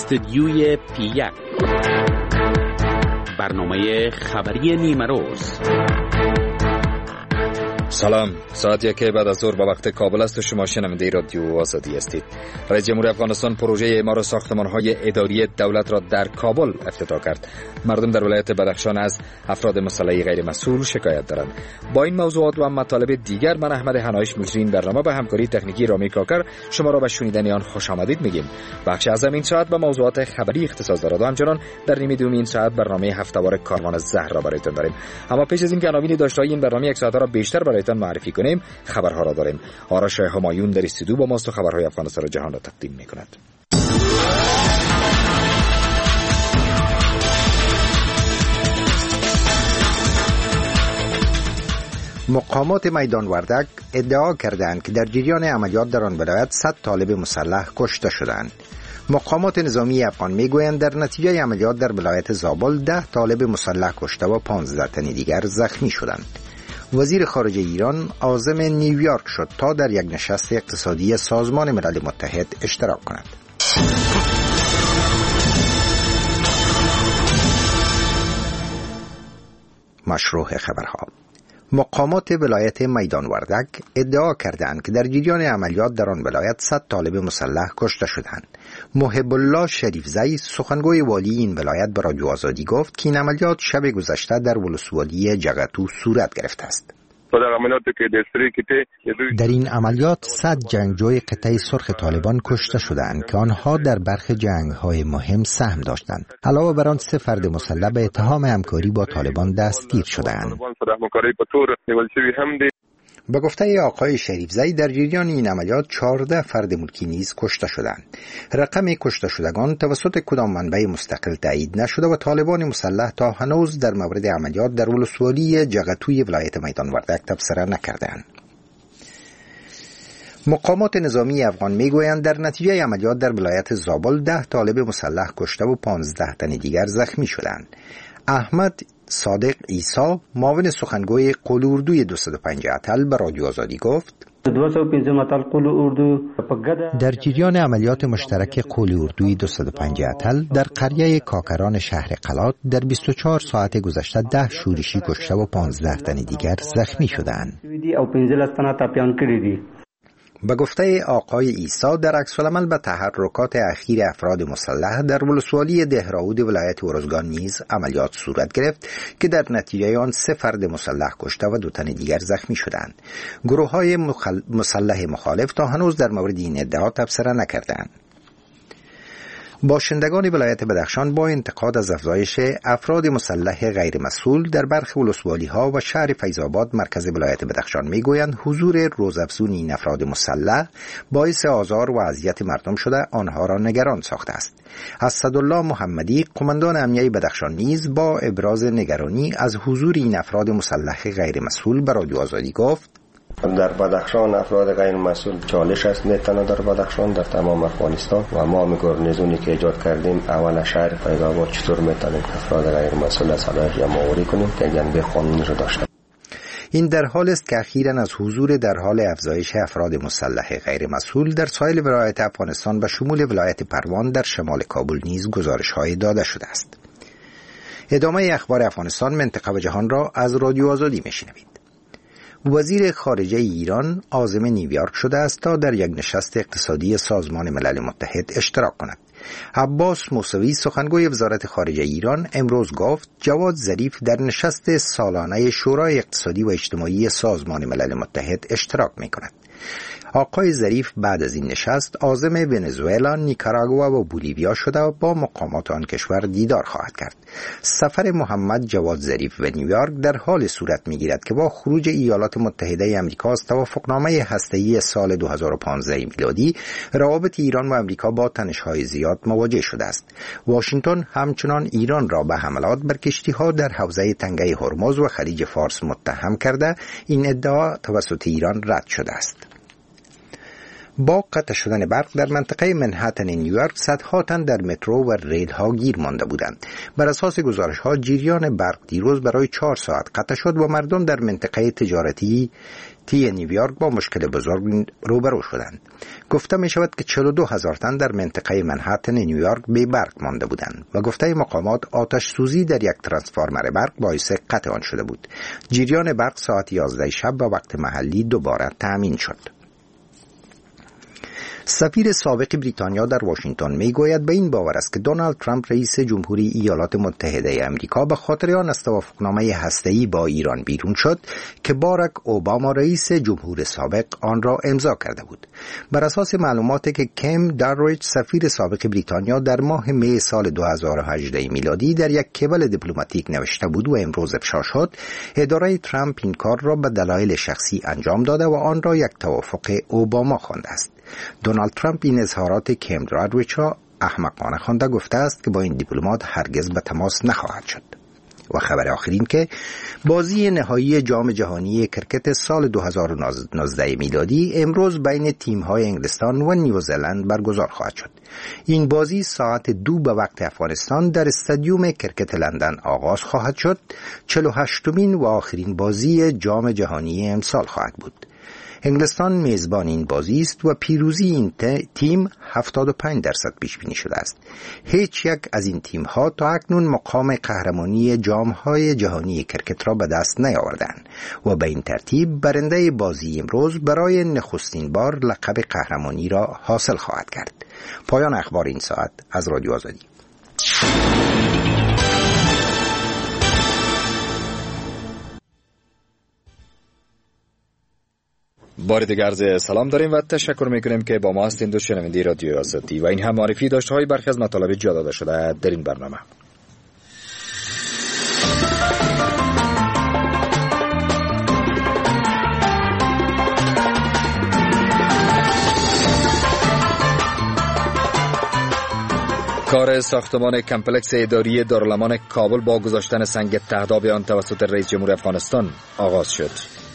استودیوی پی1 برنامه خبری نیمروز. سلام، ساعت 1 بعد از ظهر به وقت کابل است و شما شنونده رادیو آزادی هستید. رئیس جمهور افغانستان پروژه اعمار ساختمان‌های اداری دولت را در کابل افتتاح کرد. مردم در ولایت بدخشان از افراد مسلح غیر مسئول شکایت دارند. با این موضوعات و مطالب دیگر من احمد حنایش مجری این برنامه به همکاری تکنیکی رامی کاکر شما را به شنیدن آن خوش آمدید میگیم. بخش از این ساعت به موضوعات خبری اختصاص دارد و همچنان در نیمه دوم این ساعت برنامه هفته‌وار کاروان زهر را برایتان داریم. اما پیش از اینکه عناوین داشته‌های این برنامه یک ساعت را بیشتر برایتان معرفی کنیم، خبرها را داریم. آرش همایون در استودیو با ماست و خبرهای افغانستان و جهان را تقدیم می‌کند. مقامات میدان وردک ادعا کردند که در جریان عملیات در آن ولایت 100 طالب مسلح کشته شدند. مقامات نظامی افغان میگویند در نتیجه عملیات در ولایت زابل 10 طالب مسلح کشته و 15 تن دیگر زخمی شدند. وزیر خارجه ایران عازم نیویورک شد تا در یک نشست اقتصادی سازمان ملل متحد اشتراک کند. مشروع خبرها. مقامات ولایت میدان وردک ادعا کردند که در جریان عملیات در آن ولایت 100 طالب مسلح کشته شدند. محب الله شریفزی سخنگوی والی این ولایت به رادیو آزادی گفت که این عملیات شب گذشته در ولسوالی جغتو صورت گرفته است. در این عملیات 100 جنگجوی قطعه سرخ طالبان کشته شدند که آنها در برخی جنگ‌های مهم سهم داشتند. علاوه بر آن 3 فرد مسلح به اتهام همکاری با طالبان دستگیر شدند. به گفته آقای شریفزی در جریان این عملیات 14 فرد ملکی نیز کشته شدند. رقم کشته شدگان توسط کدام منبع مستقل تایید نشده و طالبان مسلح تا هنوز در مورد عملیات در ولسوالی جغتوی ولایت میدان وردک تبصره نکردند. مقامات نظامی افغان میگویند در نتیجه عملیات در ولایت زابل 10 طالب مسلح کشته و 15 تن دیگر زخمی شدند. احمد صادق عیسی معاون سخنگوی قول اردوی 205 اتل به رادیو آزادی گفت در جریان عملیات مشترک قول اردوی 205 اتل در قریه کاکران شهر قلات در 24 ساعت گذشته 10 شورشی کشته و 15 تن دیگر زخمی شدند. به گفته آقای عیسی در عکس‌العمل به تحرکات اخیر افراد مسلح در ولسوالی دهراود ولایت ارزگان نیز عملیات صورت گرفت که در نتیجه آن 3 فرد مسلح کشته و 2 تن دیگر زخمی شدند. گروه‌های مسلح مخالف تا هنوز در مورد این ادعا تبصره نکردند. باشندگان ولایت بدخشان با انتقاد از افزایش افراد مسلح غیر مسئول در برخی ولسوالی‌ها و شهر فیض‌آباد مرکز ولایت بدخشان میگویند حضور روزافزون این افراد مسلح باعث آزار و اذیت مردم شده آنها را نگران ساخته است. اسدالله محمدی قماندان امنیه بدخشان نیز با ابراز نگرانی از حضور این افراد مسلح غیر مسئول به رادیو آزادی گفت در بدخشان افراد غیر مسئول چالش است، نه تنها در بدخشان در تمام افغانستان و ما گارنیزونی که ایجاد کردیم اول شهر فیض‌آباد چطور میتونیم افراد غیر مسئول از صلاحیت جمع‌آوری کنیم که جنبه قانونی را داشته. این در حال است که اخیراً از حضور در حال افزایش افراد مسلح غیر مسئول در ساحل ولایت افغانستان و شمول ولایت پروان در شمال کابل نیز گزارش‌های داده شده است. ادامه اخبار افغانستان، منطقه و جهان را از رادیو آزادی میشنوید. وزیر خارجه ایران عازم نیویورک شده است تا در یک نشست اقتصادی سازمان ملل متحد اشتراک کند. عباس موسوی سخنگوی وزارت خارجه ایران امروز گفت جواد ظریف در نشست سالانه شورای اقتصادی و اجتماعی سازمان ملل متحد اشتراک می کند. آقای ظریف بعد از این نشست عازم ونزوئلا، نیکاراگوا و بولیویا شده و با مقامات آن کشور دیدار خواهد کرد. سفر محمد جواد ظریف به نیویورک در حال صورت می‌گیرد که با خروج ایالات متحده آمریکا از توافقنامه هسته‌ای سال 2015 میلادی روابط ایران و آمریکا با تنش‌های زیاد مواجه شده است. واشنگتن همچنان ایران را به حملات بر کشتی‌ها در حوزه تنگه هرمز و خلیج فارس متهم کرده. این ادعا توسط ایران رد شده است. با قطع شدن برق در منطقه منهتن نیویورک صدها تن در مترو و ریل ها گیر مانده بودند. بر اساس گزارش ها جریان برق دیروز برای 4 ساعت قطع شد و مردم در منطقه تجارتی تی نیویورک با مشکل بزرگ روبرو شدند. گفته می شود که 42,000 تن در منطقه منهاتن نیویورک بی برق مانده بودند و گفته مقامات آتش سوزی در یک ترانسفورمر برق باعث قطع آن شده بود. جریان برق ساعت 11 شب به وقت محلی دوباره تأمین شد. سفیر سابق بریتانیا در واشنگتن میگوید به این باور است که دونالد ترامپ رئیس جمهوری ایالات متحده آمریکا به خاطر آن از توافقنامه هسته‌ای با ایران بیرون شد که باراک اوباما رئیس جمهور سابق آن را امضا کرده بود. بر اساس معلوماتی که کیم دارویچ سفیر سابق بریتانیا در ماه می سال 2018 میلادی در یک کیبل دیپلماتیک نوشته بود و امروز افشا شد، اداره ترامپ این کار را به دلایل شخصی انجام داده و آن را یک توافق اوباما خوانده است. دونالد ترامپ این اظهارات کیم دارویچ را احمقانه خوانده، گفته است که با این دیپلمات هرگز به تماس نخواهد شد. و خبر آخرین که بازی نهایی جام جهانی کرکت سال 2019 میلادی امروز بین تیم‌های انگلستان و نیوزلند برگزار خواهد شد. این بازی ساعت 2 به وقت افغانستان در استادیوم کرکت لندن آغاز خواهد شد. 48مین و آخرین بازی جام جهانی امسال خواهد بود. انگلستان میزبان این بازی است و پیروزی این تیم 75% پیش بینی شده است. هیچ یک از این تیم ها تا اکنون مقام قهرمانی جام‌های جهانی کرکت را به دست نیاوردند و به این ترتیب برنده بازی امروز برای نخستین بار لقب قهرمانی را حاصل خواهد کرد. پایان اخبار این ساعت از رادیو آزادی. بار دیگر عرض سلام داریم و تشکر میکنیم که با ما هستید و شنونده رادیو آزادی و این هم معرفی داشته های برخی از مطالب جا داده شده در این برنامه. کار ساختمان کمپلکس اداری دارالامان کابل با گذاشتن سنگ تهداب آن توسط رئیس جمهور افغانستان آغاز شد.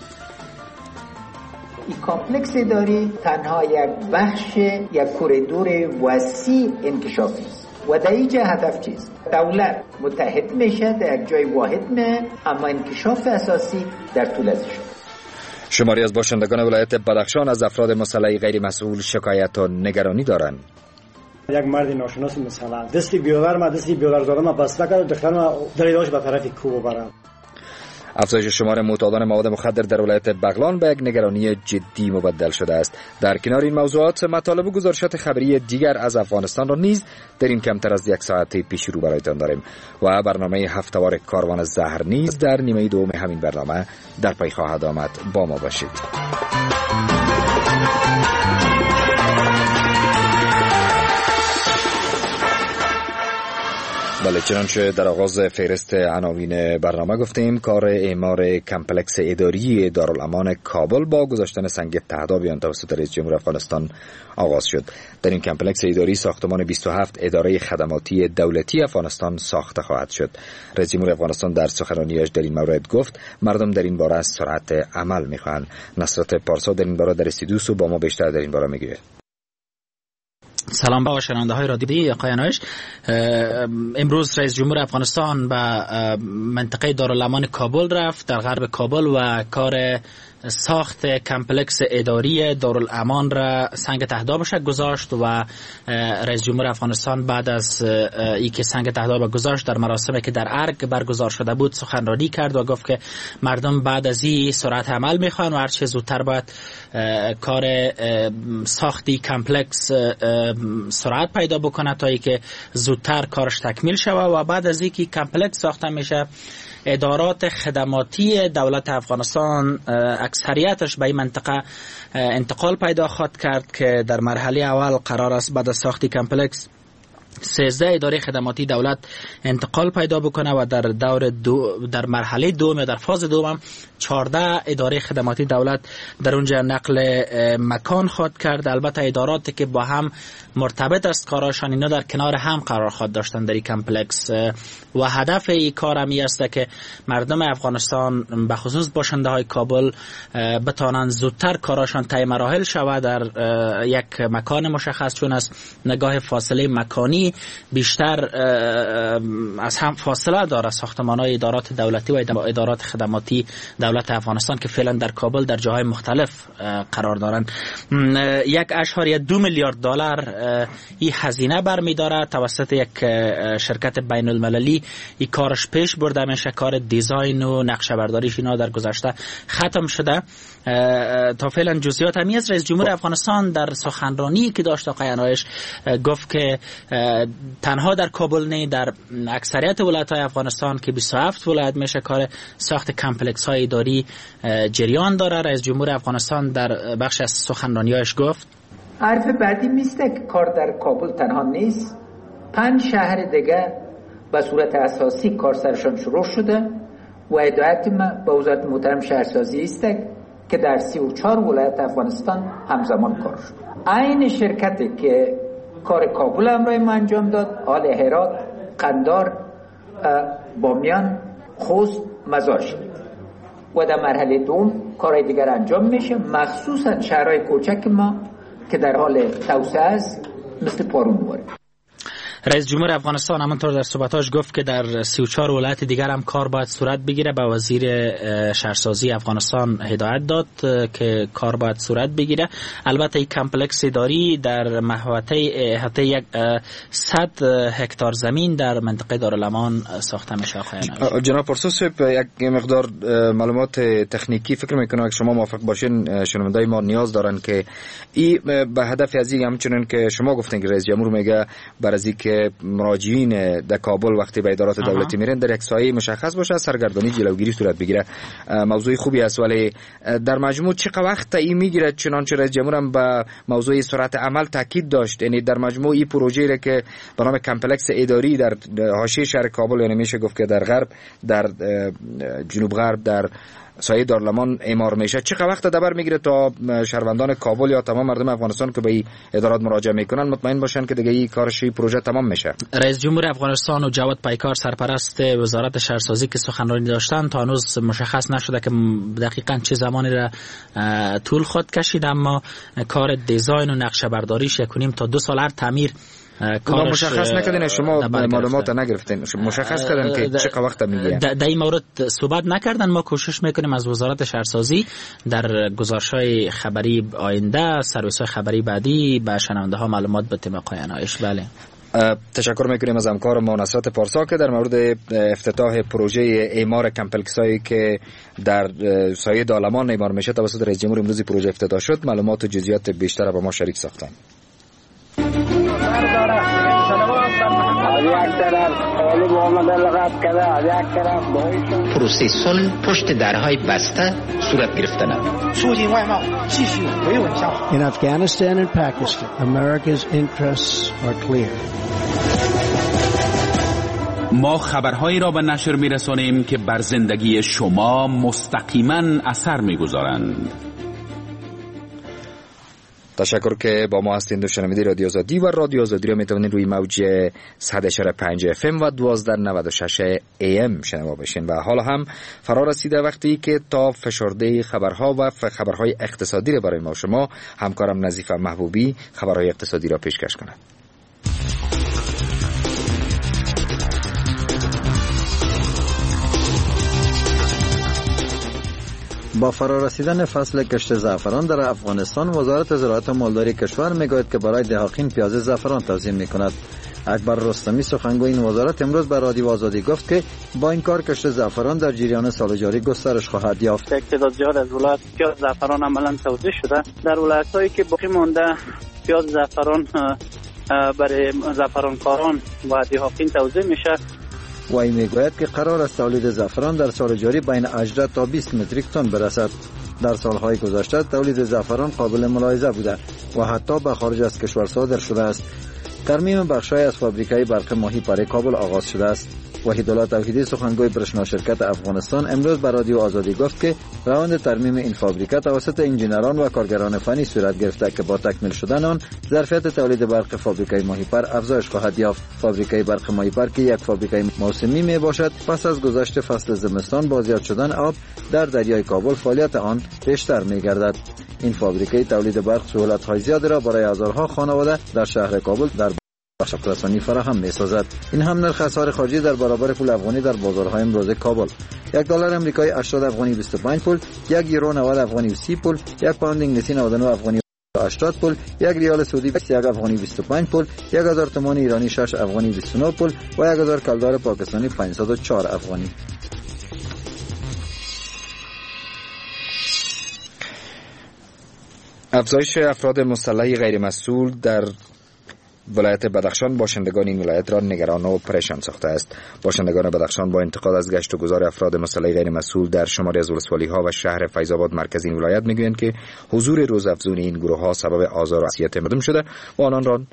این کامپلکس اداری تنها یک بخش یک کوریدور وسیع انکشافی است و در این هدف چیست؟ دولت متحد میشه در یک جای واحد اما انکشاف اساسی در طول ازش. شماری از باشندگان ولایت بدخشان از افراد مسلح غیر مسئول شکایت و نگرانی دارند. یک مرد ناشناس مثلا دستی بیاور دارم بسته کرد دخترم دلیلاش به طرف کوه برم. افزایش شمار معتادان مواد مخدر در ولایت بغلان به یک نگرانی جدی مبدل شده است. در کنار این موضوعات مطالب و گزارشات خبری دیگر از افغانستان را نیز در این کمتر از یک ساعت پیش رو برایتان داریم و برنامه هفته‌وار کاروان زهر نیز در نیمه دوم همین برنامه در پی خواهد آمد. با ما باشید. بله، چنانچه در آغاز فهرست عناوین برنامه گفتیم، کار اعمار کمپلکس اداری دارالامان کابل با گذاشتن سنگ تهداب آن توسط رئیس جمهور افغانستان آغاز شد. در این کمپلکس اداری ساختمان 27 اداره خدماتی دولتی افغانستان ساخته خواهد شد. رئیس جمهور افغانستان در سخنرانیش در این مورد گفت مردم در این باره از سرعت عمل میخواهند. نصرت پارسا در این باره در استودیو با ما بیشتر در این باره میگه. سلام با شنونده های رادیویی قایانوش. امروز رئیس جمهور افغانستان به منطقه دارالامان کابل رفت در غرب کابل و کار ساخت کمپلکس اداری دارالامان را سنگ تهدابش گذاشت و رئیس جمهور افغانستان بعد از اینکه سنگ تهداب گذاشت در مراسمی که در ارگ برگزار شده بود سخنرانی کرد و گفت که مردم بعد از این سرعت عمل میخوان و هر چه زودتر باید کار ساختی کمپلکس سرعت پیدا بکنه تا اینکه زودتر کارش تکمیل شود و بعد از اینکه کمپلکس ساخته میشه ادارات خدماتی دولت افغانستان اکثریتش به این منطقه انتقال پیدا خواهد کرد که در مرحله اول قرار است بعد از ساخت کمپلکس 13 اداره خدماتی دولت انتقال پیدا بکنه و در مرحله دوم یا در فاز دوم 14 اداره خدماتی دولت در اونجا نقل مکان خواهد کرد. البته اداراتی که با هم مرتبط است کارشان اینا در کنار هم قرار خواهد داشتن در این کمپلکس و هدف این کار همی است که مردم افغانستان به خصوص باشنده های کابل بتانند زودتر کارشان طی مراحل شود در یک مکان مشخص، چون از نگاه فاصله مکانی ساختمانی بیشتر از هم فاصله داره. ساختمان‌های ادارات دولتی و ادارات خدماتی دولت افغانستان که فعلا در کابل در جاهای مختلف قرار دارند. 1.2 میلیارد دلار این هزینه برمی‌داره. توسط یک شرکت بین المللی این کارش پیش برده میشه. کار دیزاین و نقشه برداریش اینا در گذشته ختم شده. تا فعلا جزئیات همی از رئیس جمهور افغانستان در سخنرانی که داشت آقای انایش گفت که تنها در کابل نه، در اکثریت ولایت‌های افغانستان که 27 ولایت میشه کار ساخت کمپلکس های اداری جریان داره. رئیس جمهور افغانستان در بخش از سخنرانیش گفت حرف بعدی میسته که کار در کابل تنها نیست، 5 شهر دیگه به صورت اساسی کار سرشان شروع شده و هدایت ما به وزارت محترم شهرسازی است که در 34 ولایت افغانستان همزمان کار شد. این شرکتی که کار کابل امرای ما انجام داد، آل هرات، قندار، بامیان، خوست، مزار شد و در مرحله دوم کارهای دیگر انجام میشه، مخصوصا شهرهای کوچک ما که در حال توسعه است مثل پارون. رئیس جمهور افغانستان همونطور در صحبتاش گفت که در 34 ولایت دیگر هم کار باید صورت بگیره. به وزیر شهرسازی افغانستان هدایت داد که کار باید صورت بگیره. البته این کمپلکس اداری در محوطه 100 هکتار زمین در منطقه دارالامان ساخته میشه. جناب پرسوس، یک مقدار معلومات تکنیکی فکر میکنم که شما موافق باشین شنوندای ما نیاز دارن که این به هدف از این همچنین که شما گفتین که رئیس جمهور میگه بر از که مراجعین در کابل وقتی به ادارات دولتی میرن در یک سایه مشخص باشه سرگردانی جلوگیری صورت بگیره. موضوع خوبی است، ولی در مجموع چقدر وقت این میگیره؟ چنانچه رئیس جمهور هم به موضوع سرعت عمل تاکید داشت. یعنی در مجموع این پروژه را که به نام کمپلکس اداری در حاشیه شهر کابل، یعنی میشه گفت که در غرب، در جنوب غرب، در سایه دارالامان اعمار میشه، چقدر وقت دبر میگیره تا شهروندان کابل یا تمام مردم افغانستان که به این ادارات مراجعه میکنن مطمئن باشن که دیگه این کارش پروژه تمام میشه؟ رئیس جمهور افغانستان و جواد پیکار سرپرست وزارت شهرسازی که سخنرانی داشتن تا هنوز مشخص نشده که دقیقاً چه زمانی را طول خود کشید، اما کار دیزاین و نقشه برداریش 1.5 تا 2 سال هر تعمیر مشخص نکردین. شما معلومات نگرفتین، مشخص کردن که چقدر وقت میگیره؟ در این مورد صحبت نکردن. ما کوشش میکنیم از وزارت شهرسازی در گزارش‌های خبری آینده، سرویس‌های خبری بعدی به شنونده ها معلومات بدیم. آقای انایش، بله. تشکر میکنیم از همکار ما نصرت پارسا که در مورد افتتاح پروژه اعمار کمپلکس هایی که در سایه دارالامان اعمار میشه توسط رئیس جمهور امروز پروژه افتتاح شد معلومات و جزئیات بیشتر را با ما شریک ساختن. پروسه صلح پشت درهای بسته صورت گرفتن. In Afghanistan and Pakistan, America's interests are clear. ما خبرهایی را به نشر می‌رسانیم که بر زندگی شما مستقیما اثر می‌گذارند. تشکر که با ما هستید. شنونده رادیو آزادی و رادیو آزادی را میتونید روی موج 100.5 FM و 1296 AM شنوا بشین. و حالا هم فرا رسیده وقتی که تا فشرده خبرها و خبرهای اقتصادی را برای ما شما همکارم نظیف محبوبی خبرهای اقتصادی را پیشکش کند. با فرارسیدن فصل کشت زعفران در افغانستان، وزارت زراعت و مالداری کشور میگوید که برای دهقان پیاز زعفران توزیع میکند. اکبر رستمی سخنگوی این وزارت امروز به رادیو آزادی گفت که با این کار کشت زعفران در جریان سال جاری گسترش خواهد یافت. تعداد زیاد از ولایت پیاز زعفران عملاً توزیع شده. در ولایت‌هایی که باقی مانده پیاز زعفران برای زعفرانکاران و دهقان توزیع میشه. و این میگوید که قرار است تولید زعفران در سال جاری بین 18 تا 20 متریک تن برسد. در سالهای گذشته تولید زعفران قابل ملاحظه بوده و حتی به خارج از کشور صادر شده است. ترمیم بخش‌های از فابریکای برق ماهی پره کابل آغاز شده است. وحیدالله توحیدی سخنگوی برشنا شرکت افغانستان امروز به رادیو آزادی گفت که روند ترمیم این فابریکه توسط انجینران و کارگران فنی صورت گرفته که با تکمیل شدن آن ظرفیت تولید برق فابریکای ماهی پر افزایش خواهد یافت. فابریکای برق ماهی پر که یک فابریکای موسمی می باشد، پس از گذشت فصل زمستان با زیاد شدن آب در دریای کابل فعالیت آن بیشتر می گردد. این فابریکه تولید برق سهولت‌های زیادی را برای هزارها خانواده در شهر کابل در بخش رسانی فراهم می‌سازد. این هم نرخ اسعار خارجی در برابر پول افغانی در بازارهای امروزه کابل: $1 آمریکایی 80 افغانی 25 پول، 1 یورو 90 افغانی 30 پول، 1 پوند انگلیسی 99 افغانی 80 پول، 1 ریال سعودی 21 افغانی 25 پول، 1000 تومان ایرانی 6 افغانی 29 پول و 1000 کلدار پاکستانی 504 افغانی. افزایش افراد مسلح غیر مسئول در ولایت بدخشان باشندگان این ولایت را نگران و پریشان ساخته است. باشندگان بدخشان با انتقاد از گشت و گذار افراد مسلح غیر مسئول در شماری از ولسوالی‌ها و شهر فیض آباد مرکز این ولایت میگویند که حضور روزافزون این گروه‌ها سبب آزار و اذیت مردم شده و آنان را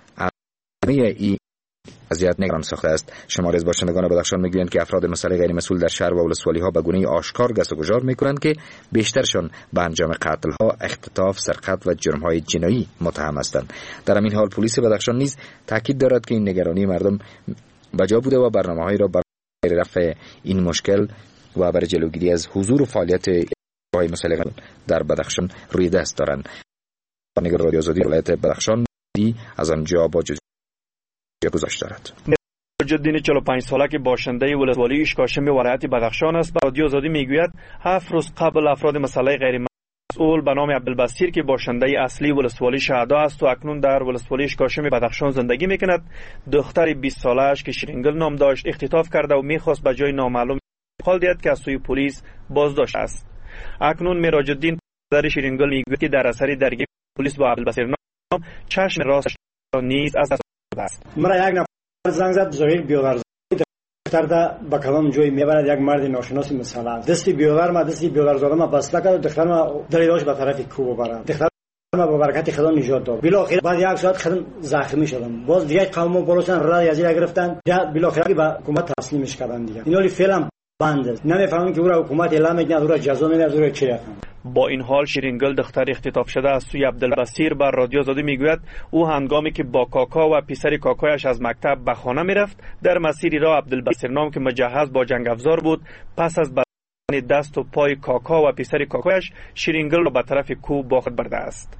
این اذیت نگران ساخته است. شماری از باشندگان بدخشان میگویند که افراد مسلح غیر مسئول در شهر و ولسوالی‌ها به گونه‌ای آشکار گست و گذار میکنند که بیشترشان به انجام قتل‌ها، اختطاف، سرقت و جرم‌های جنایی متهم هستند. در همین حال پلیس بدخشان نیز تاکید دارد که این نگرانی مردم بجا بوده و برنامه‌هایی را برای رفع این مشکل و برای جلوگیری از حضور و فعالیت گروه‌های مسلح در بدخشان روی دست دارند. نگار رادیو آزادی ولایت بدخشان از آنجا با گذاشته دارد. مجددین 45 ساله که باشنده ولسوالی اشکاشم ولایت بدخشان است، رادیو آزادی میگوید 7 روز قبل افراد مسلح غیر مسئول به نام عبدالبصیر که باشنده اصلی ولسوالی شهدا است و اکنون در ولسوالی اشکاشم بدخشان زندگی میکند، دختر 20 ساله اش که شیرینگل نام داشت اختطاف کرده و میخواست به جای نامعلوم انتقال دهد که از سوی پلیس بازداشت است. اکنون مراجعالدین پدر شیرینگل میگوید که در اثر درگیری پلیس با عبدالبصیر نام چشم راستش نیز از دست است. مرا یک نفر زنگ زد زهیر بیاور دختر دا با کلام جوی میبرد. یک مرد ناشناس مثلا دستی بیاور زاده ما بسته کرد، دختر ما دلیداش به طرف کو ببرد. دختر ما با برکت خدا نجات داد. بالاخره بعد یک ساعت خودم زخمی شدم. باز دیگه قوم پلیسان رای از این گرفتن، بالاخره به حکومت تسلیمش کردن. دیگه اینا فعلا بند است. نمیفهمم که اون حکومت اعلام میکنه اون جزا نمیده، اون چی رقم. با این حال شیرینگل دختر اختطاف شده از سوی عبدالبصیر بر رادیو آزادی میگوید او هنگامی که با کاکا و پسر کاکایش از مکتب به خانه میرفت، در مسیری راه عبدالبصیر نام که مجهز با جنگ افزار بود پس از بستن دست و پای کاکا و پسر کاکایش شیرینگل را به طرف کوه با خود برده است.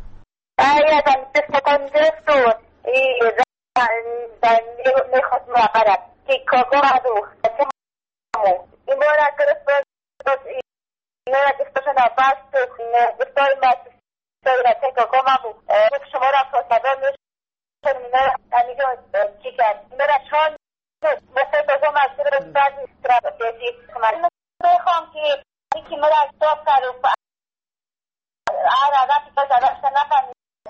نه دیگه نه باست نه دکتر ماست دکتر تکو مامو شما را فاصله میشن نه امیگو چیکار میره چون مثلا تو ما سر بعد استراتژی کامل میخوام که یکی مرا استاپ کنم آره تو داشته نکنم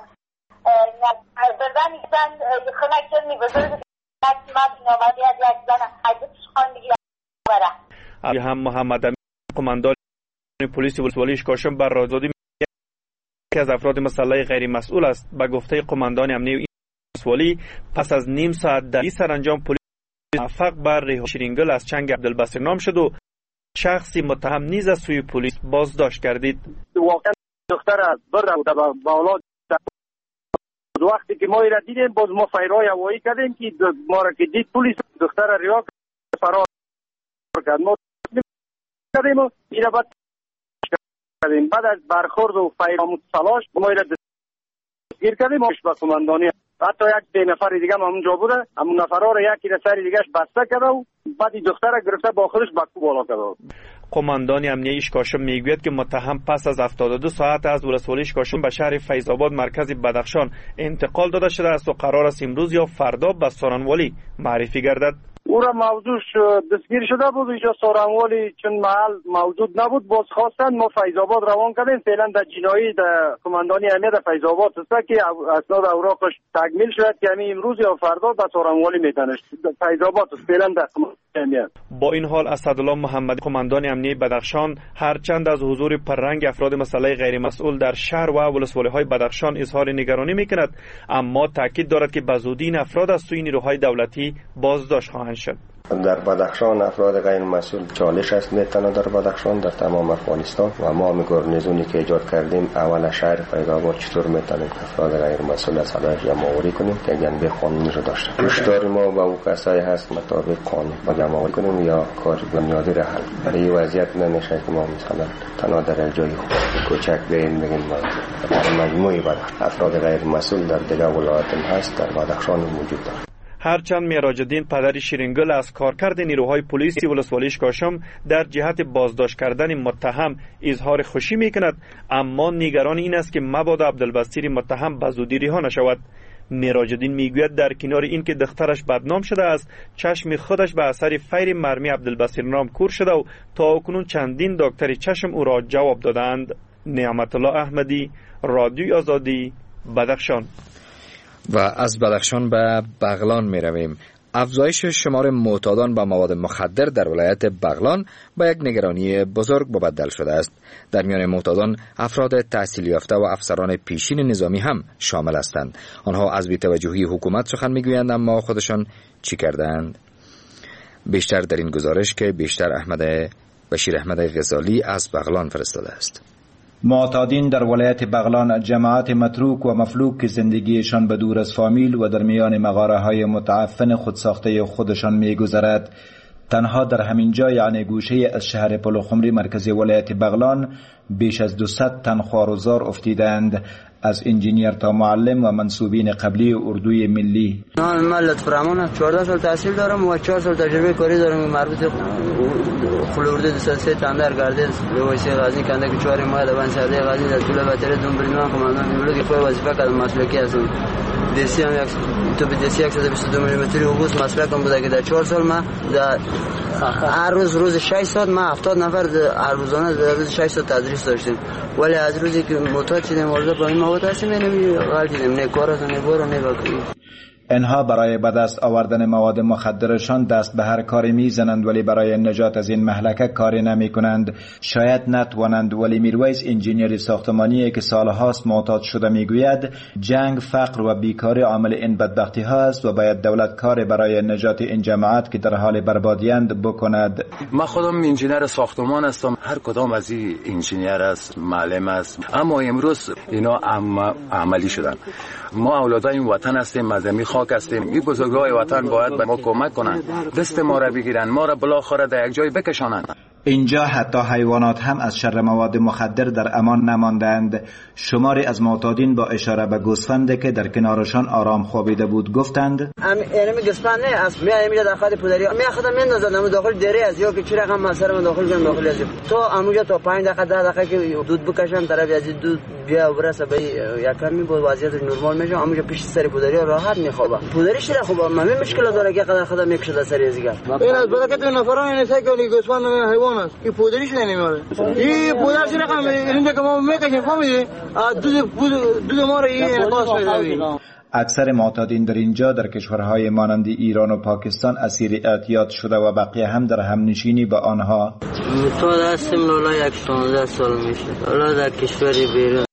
بردن ایشان خونه کنی بزرگ ما نوادی از یک زن حدیث خواندگی برا هم محمد قماندان پلیس ولسوالی اشکاشم بر رادیو آزادی که از افراد مسلح غیر مسئول است. به گفته قماندان امنیه ولسوالی پس از نیم ساعت در سرانجام پلیس موفق بر رها شیرینگل از چنگ عبدالبصیر نام شد و شخصی متهم نیز از سوی پلیس بازداشت گردید. واقعا دختر برده با اولاد وقتی که ما را دیدیم باز ما فیرای هوایی کردیم که ما را که دید پلیس دختر را رها فرار کرد. ما کردیم و این بعد بعد از برخورد و فیراموت سلاش ما را دستگیر کردیم و به قماندانی حتی یک نفر دیگه هم اونجا بوده، همون نفرها را یکی را سر دیگهش بسته کرده و بعد این دختر را گرفته با خودش به کوه بالا کرده. قماندان امنیه اشکاشم میگوید که متهم پس از 72 ساعت از ولسوالی اشکاشم به شهر فیض آباد مرکز بدخشان انتقال داده شده است و قرار است امروز یا فردا به سارنوالی معرفی گردد. او را موضوعش دستگیر شده بود، اینجا سارنوالی چون محل موجود نبود باز خواستن ما فیض آباد روان کردیم. فعلا در جنایی در قماندانی امنیه در فیض آباد است که اسناد اوراقش تکمیل شد که همین امروز یا فردا به سارنوالی میتنش فیض آباد فعلا در قماندانی امنیه. با این حال اسدالله محمدی قماندان امنیه بدخشان هرچند از حضور پررنگ افراد مسلح غیر مسئول در شهر و ولسوالی‌های بدخشان اظهار نگرانی میکند، اما تاکید دارد که بزودی این افراد از سوی نیروهای دولتی بازداشت خواهند شد. در بدخشان افراد غیر مسئول چالش است میتونه در بدخشان در تمام افغانستان و ما گارنیزونی که ایجاد کردیم اول شهر فیض آباد چطور میتونیم افراد غیر مسئول از صلاح جمع‌آوری کنیم که جنبه قانونی رو داشته. هشدار ما با او کسایی هست مطابق قانون با جمع‌آوری کنیم یا کار بنیادی را حل. برای وضعیت نمیشه که ما مثلا تنها در جای کوچک بگیم ما در مجموعه افراد غیر مسئول در دیگر ولایات هست در بدخشان موجود دارد. هرچند معراج الدین پدر شیرینگل از کارکرد نیروهای پلیسی ولسوالی اشکاشم در جهت بازداشت کردن متهم اظهار خوشی میکند، اما نگران این است که مبادا عبدالبصیر متهم به زودی رها نشود. معراج الدین میگوید در کنار این که دخترش بدنام شده است، چشم خودش به اثر فیر مرمی عبدالبصیر نام کور شده و تا اکنون چندین دکتر چشم او را جواب دادند. نعمت الله احمدی، رادیوی آزادی، بدخشان. و از بدخشان به بغلان می رویم. افزایش شمار معتادان به مواد مخدر در ولایت بغلان با یک نگرانی بزرگ مبدل شده است. در میان معتادان افراد تحصیل یافته و افسران پیشین نظامی هم شامل هستند. آنها از بی‌توجهی حکومت سخن میگویند، اما خودشان چی کردند؟ بیشتر در این گزارش که بشیر احمد غزالی از بغلان فرستاده است. معتادین در ولایت بغلان جماعت متروک و مفلوک که زندگیشان به دور از فامیل و در میان مغاره های متعفن خودساخته خودشان می‌گذرد. تنها در همین جا یعنی گوشه از شهر پلوخمری مرکزی ولایت بغلان بیش از 200 تن خوارزار افتیدند، از انجینیر تا معلم و منصوبین قبلی اردوی ملی. من لطف فرمانم 14 سال تحصیل دارم و 4 سال تجربه کاری دارم. مربوط خلورده 203 تندر گردید لویسی غازی کنده که 4 ماه دوان سرده غازی در طول بطره دنبریمان کماندان نیولوگی خود وظیفه کردم. مسلکی هستم. دسی هم تو به دسی 122 میلیمتری اوبوس مسلکم بوده که در 4 سال من هر روز 6 ساعت ما 70 نفر هر روزانه در روز 6 ساعت تدریس داشتیم، ولی از روزی که معتاد شدیم ورزش با این مواد هستیم غلطیدیم، نه کار است نه برو نه باقی. اینها برای به دست آوردن مواد مخدرشان دست به هر کاری میزنند، ولی برای نجات از این مهلکه کاری نمی کنند. شاید نتوانند، ولی میرویس انجینیر ساختمانی که سالهاست معتاد شده میگوید جنگ، فقر و بیکاری عامل این بدبختی ها است و باید دولت کاری برای نجات این جماعت که در حال بربادیند بکند. من خودم انجینیر ساختمان هستم، هر کدام از این انجینیر است، معلم است، اما امروز اینا عملی شدن. ما اولادای این وطن هستیم، مردمی خاک هستیم. این بزرگای وطن باید به ما کمک کنند، دست ما را بگیرن، ما را بالاخره در یک جای بکشانند. اینجا حتی حیوانات هم از شر مواد مخدر در امان نماندند. شماری از معتادین با اشاره به گوسفندی که در کنارشان آرام خوابیده بود گفتند یعنی گوسفند نه از میاد داخل پدری خودم میندازم داخل دره از یا که چی رقم مسر من داخل کنم داخل از تو اموجا تا 5 دقیقه 10 دقیقه که دود بکشم طرف از دود بیا برسه به یکم می بود وضعیت نرمال میشه. اموجا پیش سر پدری راحت میخوابه. پدری چرا خوبه من مشکل داره که قدر خودم یک شده سری ازگار این از برکت نفران این سایکلی گوسفند حیوان است که پدریش نمیاره. این پدرش رقم اینجا که ما میکشیم فهمیدی دود ما رو این انقاص می‌کنه. اکثر معتادین در اینجا در کشورهای مانند ایران و پاکستان اسیر اعتیاد شده و بقیه هم در همنشینی با آنها. معتاد هستیم لالا 16 سال میشه. حالا در کشوری بیرون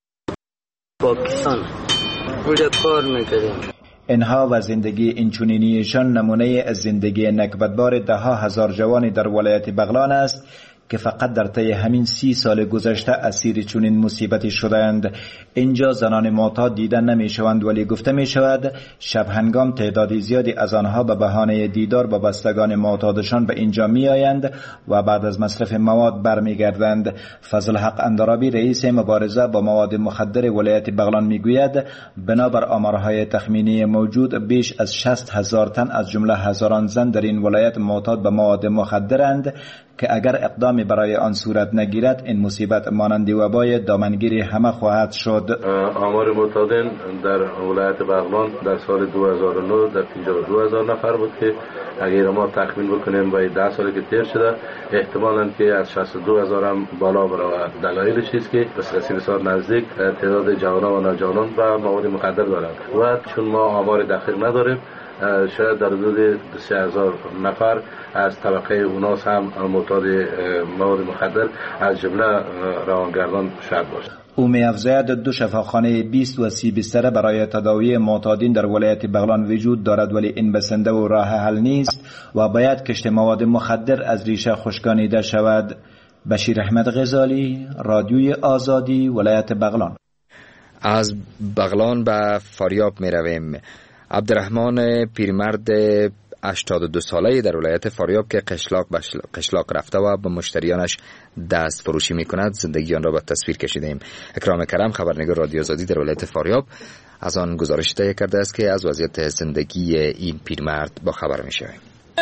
پاکستان اونجا کار میکنیم. اینها و زندگی اینچنینیشان نمونه از زندگی نکبتبار ده ها هزار جوانی در ولایت بغلان است که فقط در طی همین 30 سال گذشته اسیر چنین مصیبتی شدند. اینجا زنان معتاد دیده نمی شوند، ولی گفته می شود شب هنگام تعدادی زیادی از آنها به بهانه دیدار با بستگان معتادشان به اینجا می آیند و بعد از مصرف مواد برمی گردند. فضل حق اندرابی رئیس مبارزه با مواد مخدر ولایت بغلان می گوید بنابر آمارهای تخمینی موجود بیش از 60,000 تن از جمله هزاران زن در این ولایت معتاد به مواد مخدرند که اگر اقدامی برای آن صورت نگیرد این مصیبت مانند وبای دامنگیری همه خواهد شد. آمار معتادین در ولایت بغلان در سال 2009 در 52,000 نفر بود که اگر ما تخمین بکنیم با 10 سالی که تیر شده احتمالاً که از 62,000 هم بالا برود. دلایلش است که بسیار نزدیک تعداد جوانان و نوجوانان با مواد مخدر دارند و چون ما آمار دقیق نداریم شاید در حدود 30,000 نفر از طبقه اوناس هم معتاد مواد مخدر از جمله روانگردان شاید باشد. او می‌افزاید 2 شفاخانه 20 و 30 بستر برای تداوی معتادین در ولایت بغلان وجود دارد، ولی این بسنده و راه حل نیست و باید کشت مواد مخدر از ریشه خشکانیده شود. بشیر احمد غزالی، رادیوی آزادی، ولایت بغلان. از بغلان به فاریاب می رویم. عبدالرحمن پیرمرد 82 ساله‌ای در ولایت فاریاب که قشلاق رفته و به مشتریانش دست فروشی می‌کند زندگی آن را به تصویر کشیدیم. اکرام کرم، خبرنگار رادیو آزادی در ولایت فاریاب، از آن گزارش تهیه کرده است که از وضعیت زندگی این پیرمرد با خبر می‌شویم.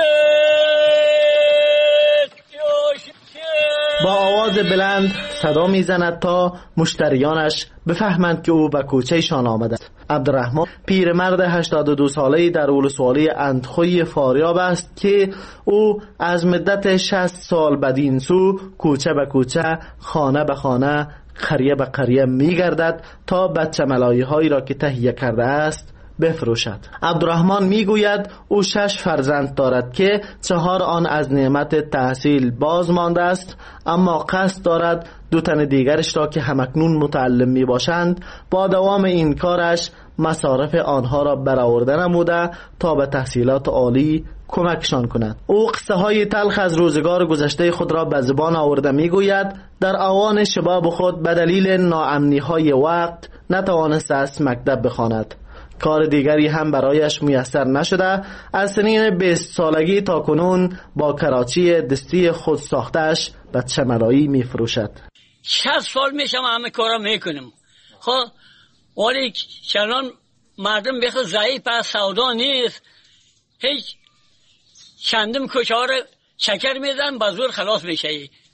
با آواز بلند صدا میزند تا مشتریانش بفهمند که او به کوچه‌شان آمده است. عبدالرحمن پیرمرد 82 ساله‌ای در ولسوالی اندخوی فاریاب است که او از مدت 60 سال بدین سو کوچه به کوچه، خانه به خانه، قریه به قریه میگردد تا بچه ملایی هایی را که تهیه کرده است بفروشد. عبدالرحمن میگوید او 6 فرزند دارد که 4 آن از نعمت تحصیل باز مانده است، اما قصد دارد 2 تن دیگرش را که همکنون متعلم می باشند با دوام این کارش مصارف آنها را برآورده نموده تا به تحصیلات عالی کمکشان کند. او قصه های تلخ از روزگار گذشته خود را به زبان آورده میگوید در آوان شباب خود به دلیل ناامنی های وقت نتوانسته است مکتب بخواند. کار دیگری هم برایش میسر نشده. از سنین 20 سالگی تا کنون با کراچی دستی خود ساختش بچه ملایی می فروشد. 60 سال میشم همه کارا میکنم. خب ولی چنان مردم بخواه ضعیف از سودا نیست، هیچ چندم کچار چکر میدن با زور خلاص میشه.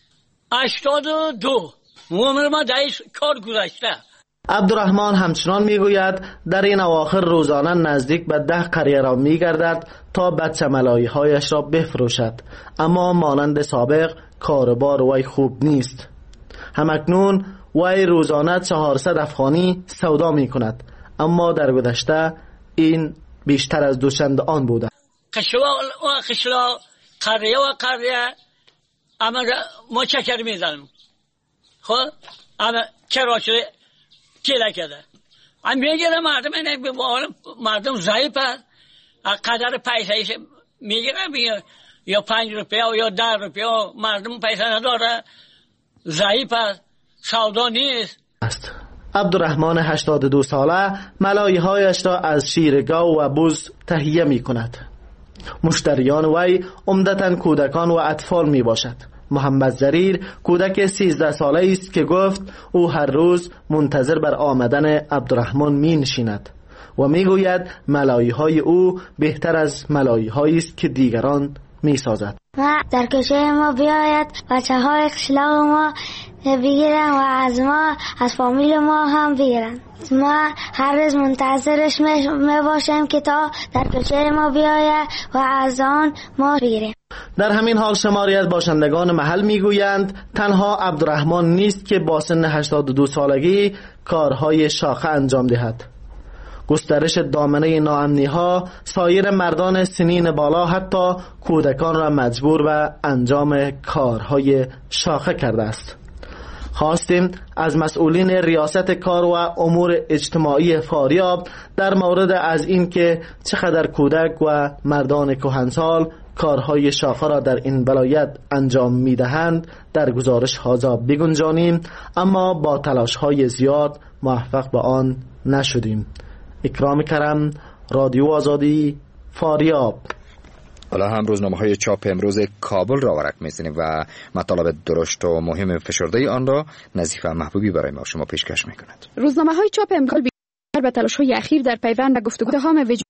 82 عمر ما دایش کار گذشته. عبدالرحمن همچنان میگوید در این اواخر روزانه نزدیک به 10 قریه را میگردد تا بچه ملایی هایش را بفروشد، اما مانند سابق کاربار وی خوب نیست. همکنون وی روزانه 400 افغانی سودا می کند، اما در گذشته این بیشتر از دوچند آن بوده. قشلا قریه و قریه اما ما چکر میزنم. خب اما کراچه کله کرده من میگیره مردم ضعیف هست، قدر پیسه میگیره یا 5 روپیه یا 10 روپیه، مردم پیسه نداره، ضعیف هست، سودا نیست. عبدالرحمن 82 ساله ملایی هایش را از شیر گاو و بز تهیه می کند. مشتریان وی عمدتاً کودکان و اطفال می باشد. محمد زریر کودک 13 ساله است که گفت او هر روز منتظر بر آمدن عبدالرحمن می نشیند و می گوید ملایی های او بهتر از ملایی هایی است که دیگران می سازد. ما در کوچه ما بیاید بچه های قشلاق ما بگیرن و از ما از فامیل ما هم بگیرن. ما هر روز منتظرش می باشیم که تا در کوچه ما بیاید و از آن ما بگیریم. در همین حال شماری از باشندگان محل میگویند تنها عبدالرحمن نیست که با سن 82 سالگی کارهای شاخه انجام دهد. گسترش دامنه ناامنی ها سایر مردان سنین بالا حتی کودکان را مجبور به انجام کارهای شاخه کرده است. خواستیم از مسئولین ریاست کار و امور اجتماعی فاریاب در مورد از این که چقدر کودک و مردان کهنسال کارهای شاخه را در این ولایت انجام میدهند در گزارش هازا بگنجانیم، اما با تلاش های زیاد موفق به آن نشدیم. اکرام کرم، رادیو آزادی، فاریاب. حالا هم روزنامه‌های چاپ امروز کابل را ورق می‌زنیم و مطالب درشت و مهم فشرده آن را نظیفه محبوبی برای ما شما پیشکش می‌کند. روزنامه‌های چاپ امروز بیشتر به تلاش‌های اخیر در پیوند به گفتگوهای وجود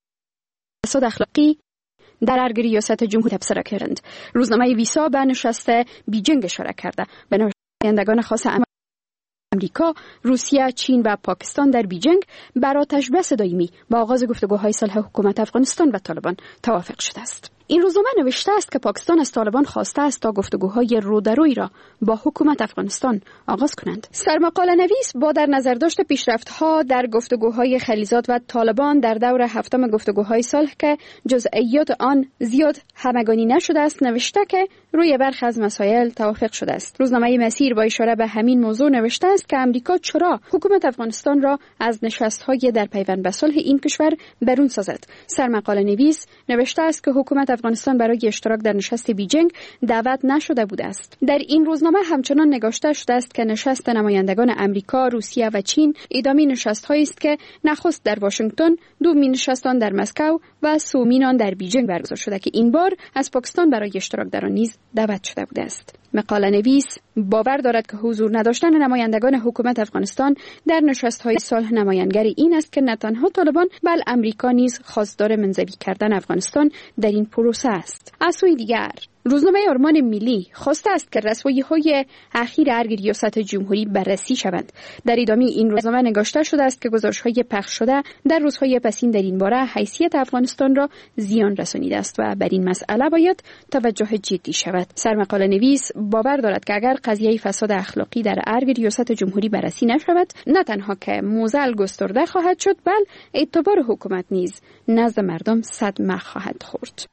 فساد اخلاقی در ارگ ریاست جمهوری تبصره کردند. روزنامه ویسا به نشست بیجنگ اشاره کرده. به نمایندگان خاص امریکا، روسیه، چین و پاکستان در بیجنگ بر آتش‌بس دائمی با آغاز گفتگوهای صلح حکومت افغانستان و طالبان توافق شده است. این روزنامه نوشته است که پاکستان از طالبان خواسته است تا گفتگوهای رودرویی را با حکومت افغانستان آغاز کنند. سرمقاله نویس با در نظر داشت پیشرفت‌ها در گفتگوهای خلیزات و طالبان در دور هفتم گفتگوهای صلح که جزئیات آن زیاد همگانی نشده است، نوشته که روی برخی از مسائل توافق شده است. روزنامه مسیر با اشاره به همین موضوع نوشته است که امریکا چرا حکومت افغانستان را از نشست‌های در پیوند به صلح این کشور برون سازد. سرمقاله نویس نوشته است که حکومت افغانستان برای اشتراک در نشست بیجینگ دعوت نشده بوده است. در این روزنامه همچنان نگاشته شده است که نشست نمایندگان امریکا، روسیه و چین ادامه نشست‌هایی است که نخست در واشنگتن، دومین نشستان در مسکو و سومین آن در بیجینگ برگزار شده که این بار از پاکستان برای اشتراک در آن نیز دعوت شده بوده است. مقاله نویس باور دارد که حضور نداشتن نمایندگان حکومت افغانستان در نشست‌های صلح نمایانگر این است که نه تنها طالبان بل امریکا نیز خواستار منزوی کردن افغانستان در این پروسه است. از سوی دیگر روزنامه آرمان ملی خواسته است که رسوایی‌های اخیر ارگ ریاست جمهوری بررسی شوند. در ادامه این روزنامه نگاشته شده است که گزارش‌های پخش شده در روزهای پسین در این باره حیثیت افغانستان را زیان رسانیده است و بر این مسئله باید توجه جدی شود. سرمقاله نویس باور دارد که اگر قضیه فساد اخلاقی در ارگ ریاست جمهوری بررسی نشود، نه تنها که موزل گسترده خواهد شد، بل اعتبار حکومت نیز نزد مردم صدمه خواهد خورد.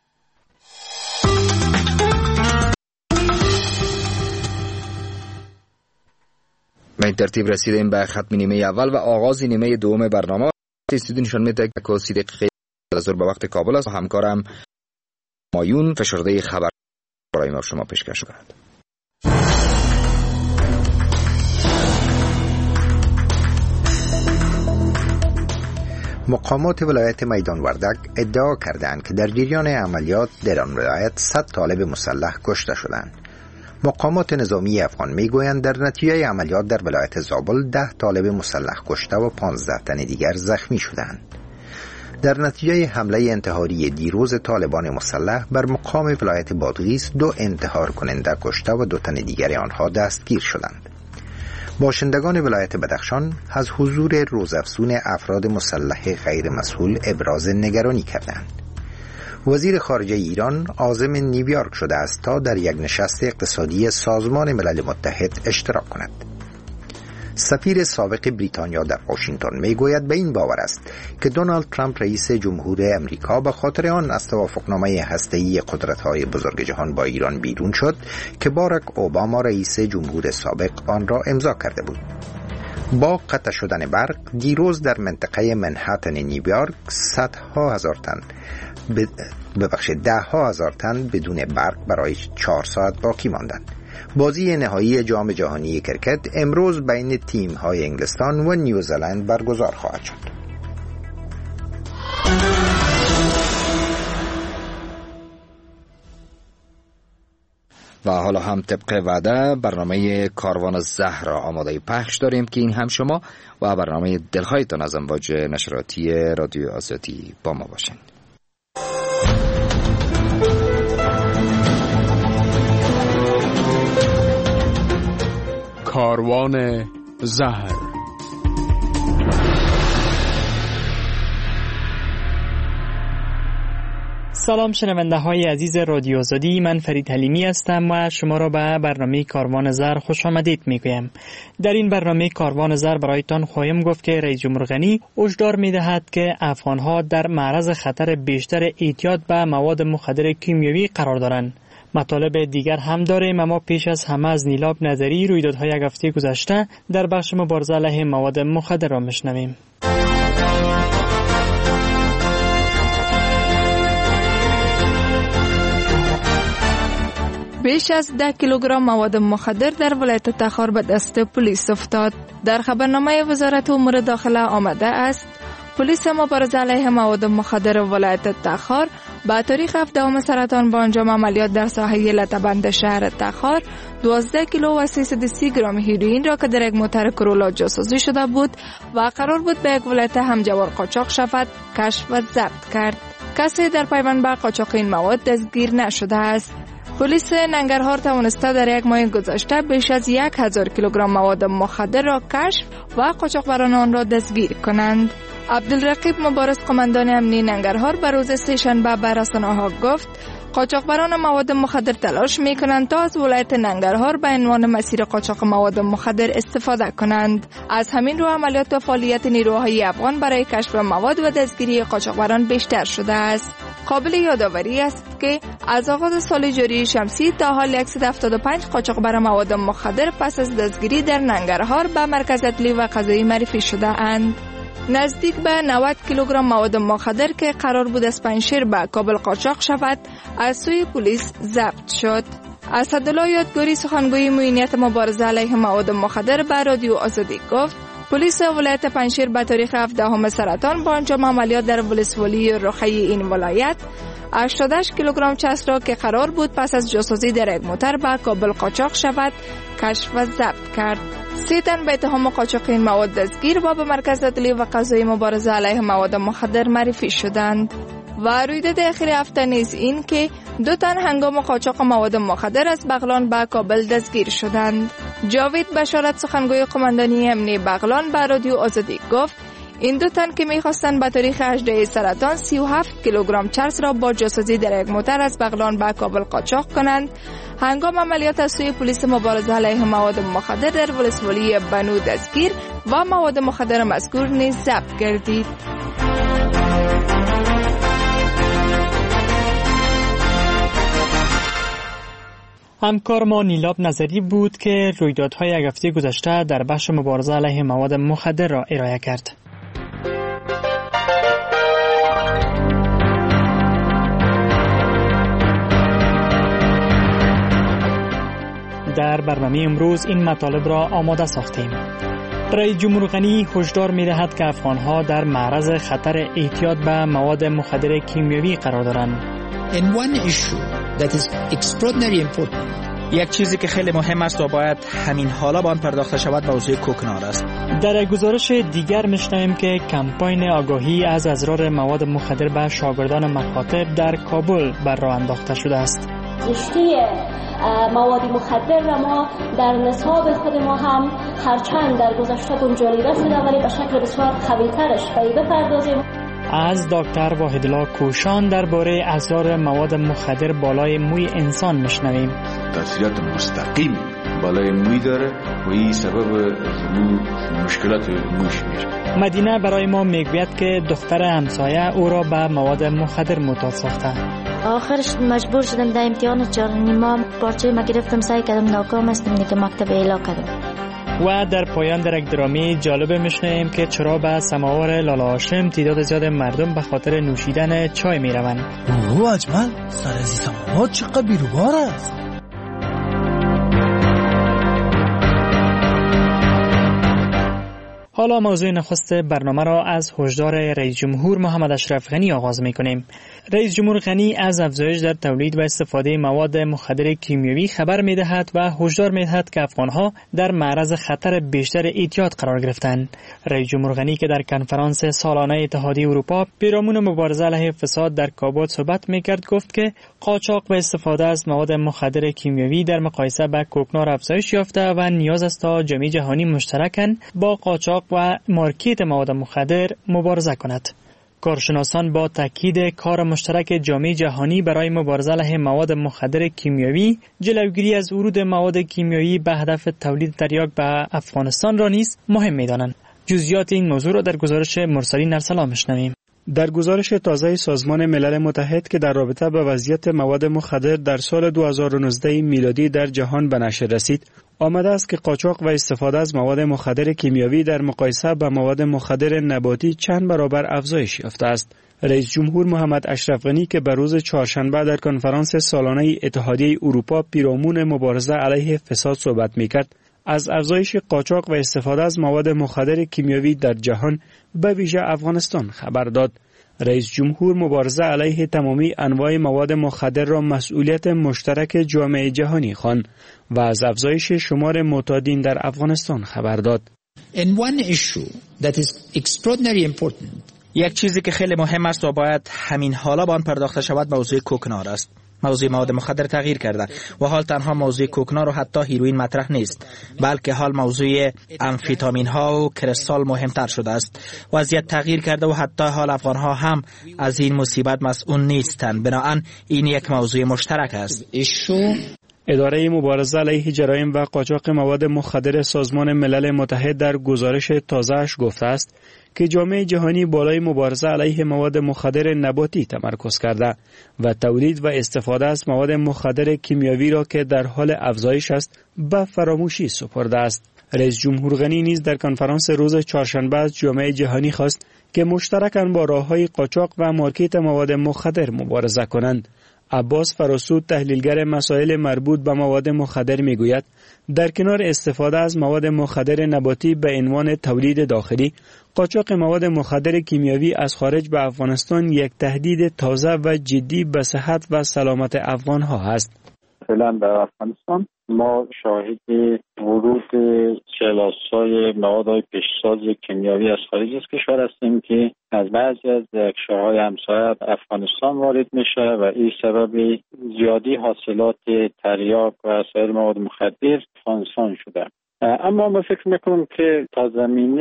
به این ترتیب رسیدیم به ختم نیمه اول و آغاز نیمه دوم برنامه. استودیو نشان میده که صدیق خیلی از به وقت کابل است و همکارم مایون فشرده خبر برای ما شما پیشکش کند. مقامات ولایت میدان وردک ادعا کردند که در جریان عملیات در آن ولایت 100 طالب مسلح کشته شدند. مقامات نظامی افغان میگویند در نتیجه عملیات در ولایت زابل 10 طالب مسلح کشته و 15 تن دیگر زخمی شدند. در نتیجه حمله انتحاری دیروز طالبان مسلح بر مقام ولایت بادغیس 2 انتحار کننده کشته و 2 تن دیگر آنها دستگیر شدند. باشندگان ولایت بدخشان از حضور روزافزون افراد مسلح غیر مسئول ابراز نگرانی کردند. وزیر خارجه ایران عازم نیویورک شده است تا در یک نشست اقتصادی سازمان ملل متحد اشتراک کند. سفیر سابق بریتانیا در واشنگتن میگوید به این باور است که دونالد ترامپ رئیس جمهور امریکا به خاطر آن از توافقنامه هسته‌ای قدرت‌های بزرگ جهان با ایران بیرون شد که باراک اوباما رئیس جمهور سابق آن را امضا کرده بود. با قطع شدن برق دیروز در منطقه منهاتن نیویورک ده ها هزار تن بدون برق برای 4 ساعت باقی ماندند. بازی نهایی جام جهانی کرکت امروز بین تیم‌های انگلستان و نیوزلند برگزار خواهد شد. و حالا هم طبق وعده برنامه کاروان زهر را آماده پخش داریم که این هم شما و برنامه دلهایتان از امواج نشراتی رادیو آزادی با ما باشین. کاروان زهر. سلام شنونده های عزیز رادیو آزادی، من فرید حلیمی هستم و شما را به برنامه کاروان زهر خوش آمدید میگویم. در این برنامه کاروان زهر برایتان خواهیم گفت که رئیس جمهور غنی هشدار میدهد که افغانها در معرض خطر بیشتر اعتیاد به مواد مخدر کیمیایی قرار دارند. مطالب دیگر هم داریم، اما پیش از همه از نیلاب نظری رویدادهای یک هفته گذشته در بخش مبارزه علیه مواد مخدر را میشنویم. بیش از 10 کیلوگرم مواد مخدر در ولایت تخار به دست پلیس افتاد. در خبرنامه وزارت امور داخله آمده است پلیس مبارزه علیه مواد مخدر ولایت تخار با تاریخ 17 سرطان با انجام عملیات در ساحه لطه‌بند شهر تخار 12 کیلو و 330 گرم هیروئین را که در یک موتر کرولا جاسازی شده بود و قرار بود به یک ولایت همجوار قاچاق شود کشف و ضبط کرد. کسی در پیوند به قاچاق این مواد دستگیر نشده است. پلیس ننگرهار توانسته در یک ماه گذشته بیش از 1000 کیلوگرم مواد مخدر را کشف و قاچاقبران آن را دستگیر کنند. عبدالرقیب مبارز قماندان امنی ننگرهار به روز سه‌شنبه به رسانه‌ها گفت قاچاقبران مواد مخدر تلاش می‌کنند تا از ولایت ننگرهار به عنوان مسیر قاچاق مواد مخدر استفاده کنند. از همین رو عملیات و فعالیت نیروهای افغان برای کشف مواد و دستگیری قاچاقبران بیشتر شده است. قابل یادآوری است که از آغاز سال جاری شمسی تا حال 175 قاچاقبر مواد مخدر پس از دستگیری در ننگرهار به مرکز عدلی و قضایی معرفی شده اند. نزدیک به 90 کیلوگرم مواد مخدر که قرار بود از پنجشیر به کابل قاچاق شود از سوی پلیس ضبط شد. اسدالله یادگاری سخنگوی معینیت مبارزه علیه مواد مخدر به رادیو آزادی گفت پلیس ولایت پنجشیر به تاریخ 17 سرطان با انجام عملیات در ولسوالی رخی این ولایت 88 کیلوگرم چسب را که قرار بود پس از جاسوسی در یک موتر به کابل قاچاق شود کشف و ضبط کرد. 3 تن به اتهام قاچاق این مواد دستگیر و به مرکز عدلی و قضایی مبارزه علیه مواد مخدر معرفی شدند. و رویداد اخیر هفته نیز این که 2 تن هنگام قاچاق مواد مخدر از بغلان به کابل دستگیر شدند. جاوید بشارت سخنگوی قماندانی امنیه بغلان به رادیو آزادی گفت این 2 تن که می‌خواستند به تاریخ 18 سرطان 37 کیلوگرم چرس را با جاسوسی در یک موتر از بغلان به کابل قاچاق کنند هنگام عملیات از سوی پلیس مبارزه علیه مواد مخدر در ولسوالی بنو دستگیر و مواد مخدر مذکور نیز ضبط گردید. همکار ما نیلاب نظری بود که رویدادهای یک هفته گذشته در بخش مبارزه علیه مواد مخدر را ارائه کرد. در برنامه امروز این مطالب را آماده ساختیم. رئیس جمهور غنی هشدار می‌دهد که افغان‌ها در معرض خطر اعتیاد به مواد مخدر کیمیایی قرار دارند. And one issue that is extraordinarily important. یک چیزی که خیلی مهم است و باید همین حالا به آن پرداخته شود موضوع کوکنار است. در گزارش دیگر می‌شنویم که کمپاین آگاهی از اضرار مواد مخدر به شاگردان مکاتب در کابل بر راه انداخته شده است. زشتی مواد مخدر را ما در نصاب خود ما هم هرچند در گذشته گنجانیده شده ولی به شکل بسیار قوی‌ترش بپردازیم. از دکتر واحدالله کوشان درباره اضرار مواد مخدر بالای موی انسان میشنویم. تاثیرات مستقیم بالای موی داره و این سبب مشکلات مویش میشه. مدینه برای ما میگوید که دختر همسایه او را به مواد مخدر معتاد ساخته. آخرش مجبور شدم در امتحان 4.5 پارچه ما گرفتم سعی کردم ناکام هستم دیگه مکتب اعلا کردم. و در پایان در یک درامی جالب میشنویم که چرا به سماور لالا هاشم تعداد زیاد مردم به خاطر نوشیدن چای میروند. اوه اجمل سر از این سماور چقدر بیروبار است. حالا موضوع نخست برنامه را از هشدار رئیس جمهور محمد اشرف غنی آغاز می‌کنیم. رئیس جمهور غنی از افزایش در تولید و استفاده مواد مخدر کیمیایی خبر می‌دهد و هشدار می‌دهد که افغان‌ها در معرض خطر بیشتر اعتیاد قرار گرفتند. رئیس جمهور غنی که در کنفرانس سالانه اتحادیه اروپا پیرامون مبارزه علیه فساد در کابل صحبت می‌کرد گفت که قاچاق و استفاده از مواد مخدر کیمیایی در مقایسه با کوکنار افزایش یافته و نیاز است تا جامعه جهانی مشترکاً با قاچاق و مارکت مواد مخدر مبارزه کند. کارشناسان با تاکید کار مشترک جامعه جهانی برای مبارزه علیه مواد مخدر کیمیایی، جلوگیری از ورود مواد کیمیایی به هدف تولید تریاک به افغانستان را نیز مهم می‌دانند. جزئیات این موضوع را در گزارش مرسلین ارسلان می‌شنویم. در گزارش تازه سازمان ملل متحد که در رابطه با وضعیت مواد مخدر در سال 2019 میلادی در جهان به نشر رسید، آمده است که قاچاق و استفاده از مواد مخدر کیمیایی در مقایسه با مواد مخدر نباتی چند برابر افزایش یافته است. رئیس جمهور محمد اشرف غنی که به روز چهارشنبه در کنفرانس سالانه اتحادیه اروپا پیرامون مبارزه علیه فساد صحبت می‌کرد، از افزایش قاچاق و استفاده از مواد مخدر کیمیایی در جهان به ویژه افغانستان خبر داد. رئیس جمهور مبارزه علیه تمامی انواع مواد مخدر را مسئولیت مشترک جامعه جهانی خواند و از افزایش شمار معتادین در افغانستان خبر داد. یک چیزی که خیلی مهم است و باید همین حالا به آن پرداخته شود موضوع کوکنار است. موضوع مواد مخدر تغییر کرده و حال تنها موضوع کوکنار و حتی هیروئین مطرح نیست، بلکه حال موضوع امفیتامین ها و کریستال مهمتر شده است. وضعیت تغییر کرده و حتی حال افغان ها هم از این مصیبت مسئول نیستند. بنابراین این یک موضوع مشترک است. اداره مبارزه علیه جرایم و قاچاق مواد مخدر سازمان ملل متحد در گزارش تازه‌اش گفته است که جامعه جهانی بالای مبارزه علیه مواد مخدر نباتی تمرکز کرده و تولید و استفاده از مواد مخدر کیمیایی را که در حال افزایش است به فراموشی سپرده است. رئیس جمهور غنی نیز در کنفرانس روز چهارشنبه از جامعه جهانی خواست که مشترکاً با راه‌های قاچاق و مارکت مواد مخدر مبارزه کنند. عباس فراسود، تحلیلگر مسائل مربوط به مواد مخدر میگوید در کنار استفاده از مواد مخدر نباتی به عنوان تولید داخلی، قاچاق مواد مخدر کیمیاوی از خارج به افغانستان یک تهدید تازه و جدی به صحت و سلامت افغان‌ها است. فعلا در افغانستان ما شاهد ورود چلاسای موادهای پیشساز کیمیاوی از خارج از کشور هستیم که از بعضی از کشورهای همسایه افغانستان وارد میشه و این سبب زیادی حاصلات تریاک و سایر مواد مخدر افغانستان شده. اما ما فکر میکنم که تا زمینه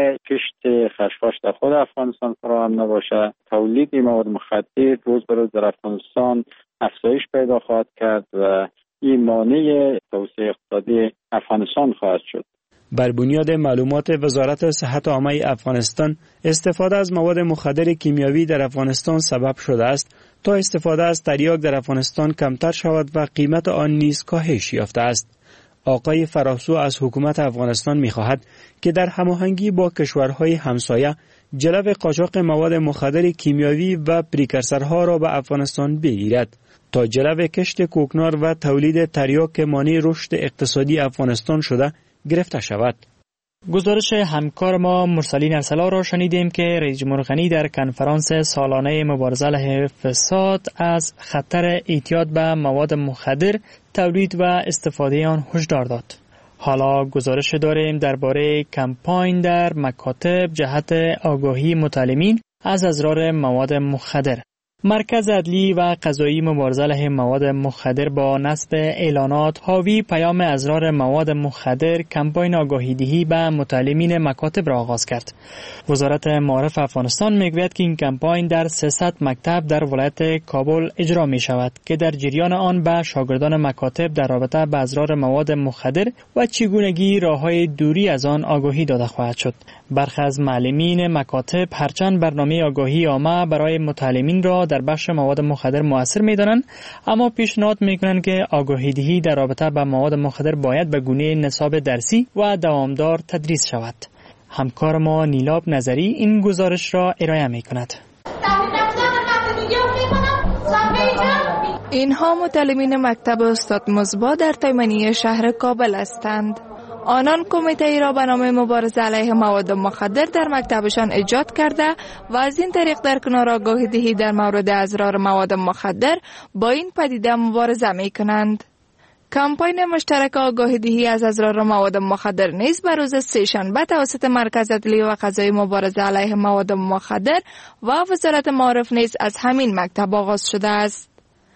کشت خشخاش در خود افغانستان فراهم نباشه، تولید مواد مخدر روز به روز در افغانستان افزایش پیدا خواهد کرد و این مانع توسعه اقتصادی افغانستان خواهد شد. بر بنیاد معلومات وزارت صحت عامه افغانستان، استفاده از مواد مخدر کیمیاوی در افغانستان سبب شده است تا استفاده از تریاک در افغانستان کمتر شود و قیمت آن نیز کاهش یافته است. آقای فراسو از حکومت افغانستان می‌خواهد که در هماهنگی با کشورهای همسایه جلب قاچاق مواد مخدر کیمیاوی و پریکرسرها را به افغانستان بگیرد تا جلب کشت کوکنار و تولید تریاک که مانع رشد اقتصادی افغانستان شده گرفته شود. گزارش همکار ما مرسلین ارسلا را شنیدیم که رئیس جمهور غنی در کنفرانس سالانه مبارزه علیه فساد از خطر اعتیاد به مواد مخدر، تولید و استفاده آن هشدار داد. حالا گزارش داریم درباره کمپاین در مکاتب جهت آگاهی متعلمین از اضرار مواد مخدر. مرکز عدلی و قضایی مبارزه علیه مواد مخدر با نصب اعلانات حاوی پیام اضرار مواد مخدر کمپاین آگاهی‌دهی به متعلمین مکاتب را آغاز کرد. وزارت معارف افغانستان میگوید که این کمپاین در 300 مکتب در ولایت کابل اجرا می شود که در جریان آن به شاگردان مکاتب در رابطه با اضرار مواد مخدر و چگونگی راه‌های دوری از آن آگاهی داده خواهد شد. برخی از معلمین مکاتب هرچند برنامه آگاهی عامه برای متعلمین را در بخش مواد مخدر مؤثر می‌دانند، اما پیشنهاد می‌کنند که آگاهی‌دهی در رابطه با مواد مخدر باید به گونه نصاب درسی و دوامدار تدریس شود. همکار ما نیلاب نظری این گزارش را ارائه می‌کند. اینها متعلمین مکتب استاد مصباح در تایمنی شهر کابل هستند. آنان کمیته را به نام مبارزه علیه مواد مخدر در مکتبشان ایجاد کرده و از این طریق در کنار آگاهی دهی در مورد اضرار مواد مخدر با این پدیده مبارزه می کنند. کمپاین مشترک آگاهی دهی از اضرار مواد مخدر نیز به روز سه‌شنبه توسط مرکز عدلی و قضایی مبارزه علیه مواد مخدر و وزارت معارف نیز از همین مکتب آغاز شده است.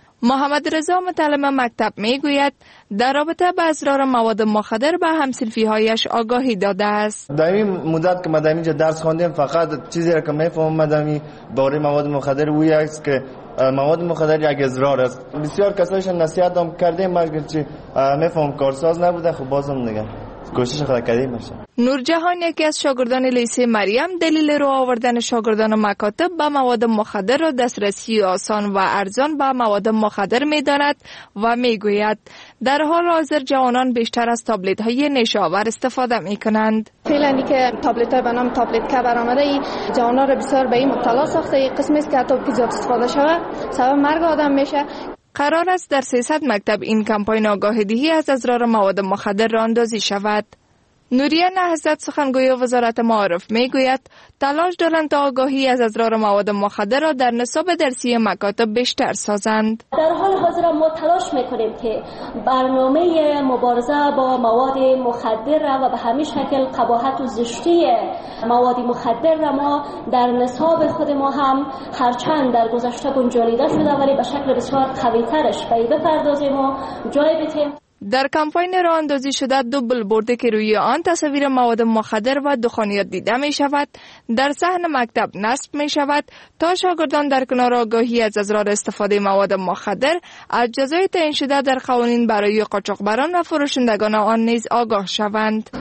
محمد رضا متعلم مکتب میگوید در رابطه با اضرار مواد مخدر به هم‌صنفی‌هایش آگاهی داده است. در این مدت که ما اینجا درس خواندیم فقط چیزی را که میفهمم مدامی باره مواد مخدر وی است که مواد مخدر یک اضرار است. بسیار کسایشان نصیحت هم کردیم مگر چی میفهم کارساز نبوده، خب بازم دیگه کوشش خود کردیم میشه. نورجهان یکی از شاگردان لیسه مریم دلیل رو آوردن شاگردان مکاتب به مواد مخدر را دسترسی آسان و ارزان به مواد مخدر می‌داند و میگوید در حال حاضر جوانان بیشتر از تابلت‌های نشاور استفاده می‌کنند. فعلا که تابلت‌های به نام تابلت که برآمده ای جوانان را بسیار به این مبتلا ساخته. این قسمی است که حتی که زیاد استفاده شود سبب مرگ آدم میشه. قرار است در 300 مکتب این کمپاین آگاهی‌دهی از اضرار مواد مخدر را اندازی شود. نوریه نهضت سخنگوی وزارت معارف میگوید تلاش دارند تا آگاهی از اضرار مواد مخدر را در نصاب درسی مکاتب بیشتر سازند. در حال حاضر ما تلاش میکنیم که برنامه مبارزه با مواد مخدر را و به همین شکل قباحت و زشتی مواد مخدر را ما در نصاب خود ما هم هرچند در گذشته گنجانیده شده ولی به شکل بسیار قوی‌ترش بپردازیم و جای بدیم. در کمپاین راه اندازی شده 2 بیلبورد که روی آن تصاویر مواد مخدر و دخانیات دیده می شود در صحن مکتب نصب می شود تا شاگردان در کنار آگاهی از اضرار استفاده مواد مخدر از جزای تعیین شده در قوانین برای قاچاقبران و فروشندگان آن نیز آگاه شوند.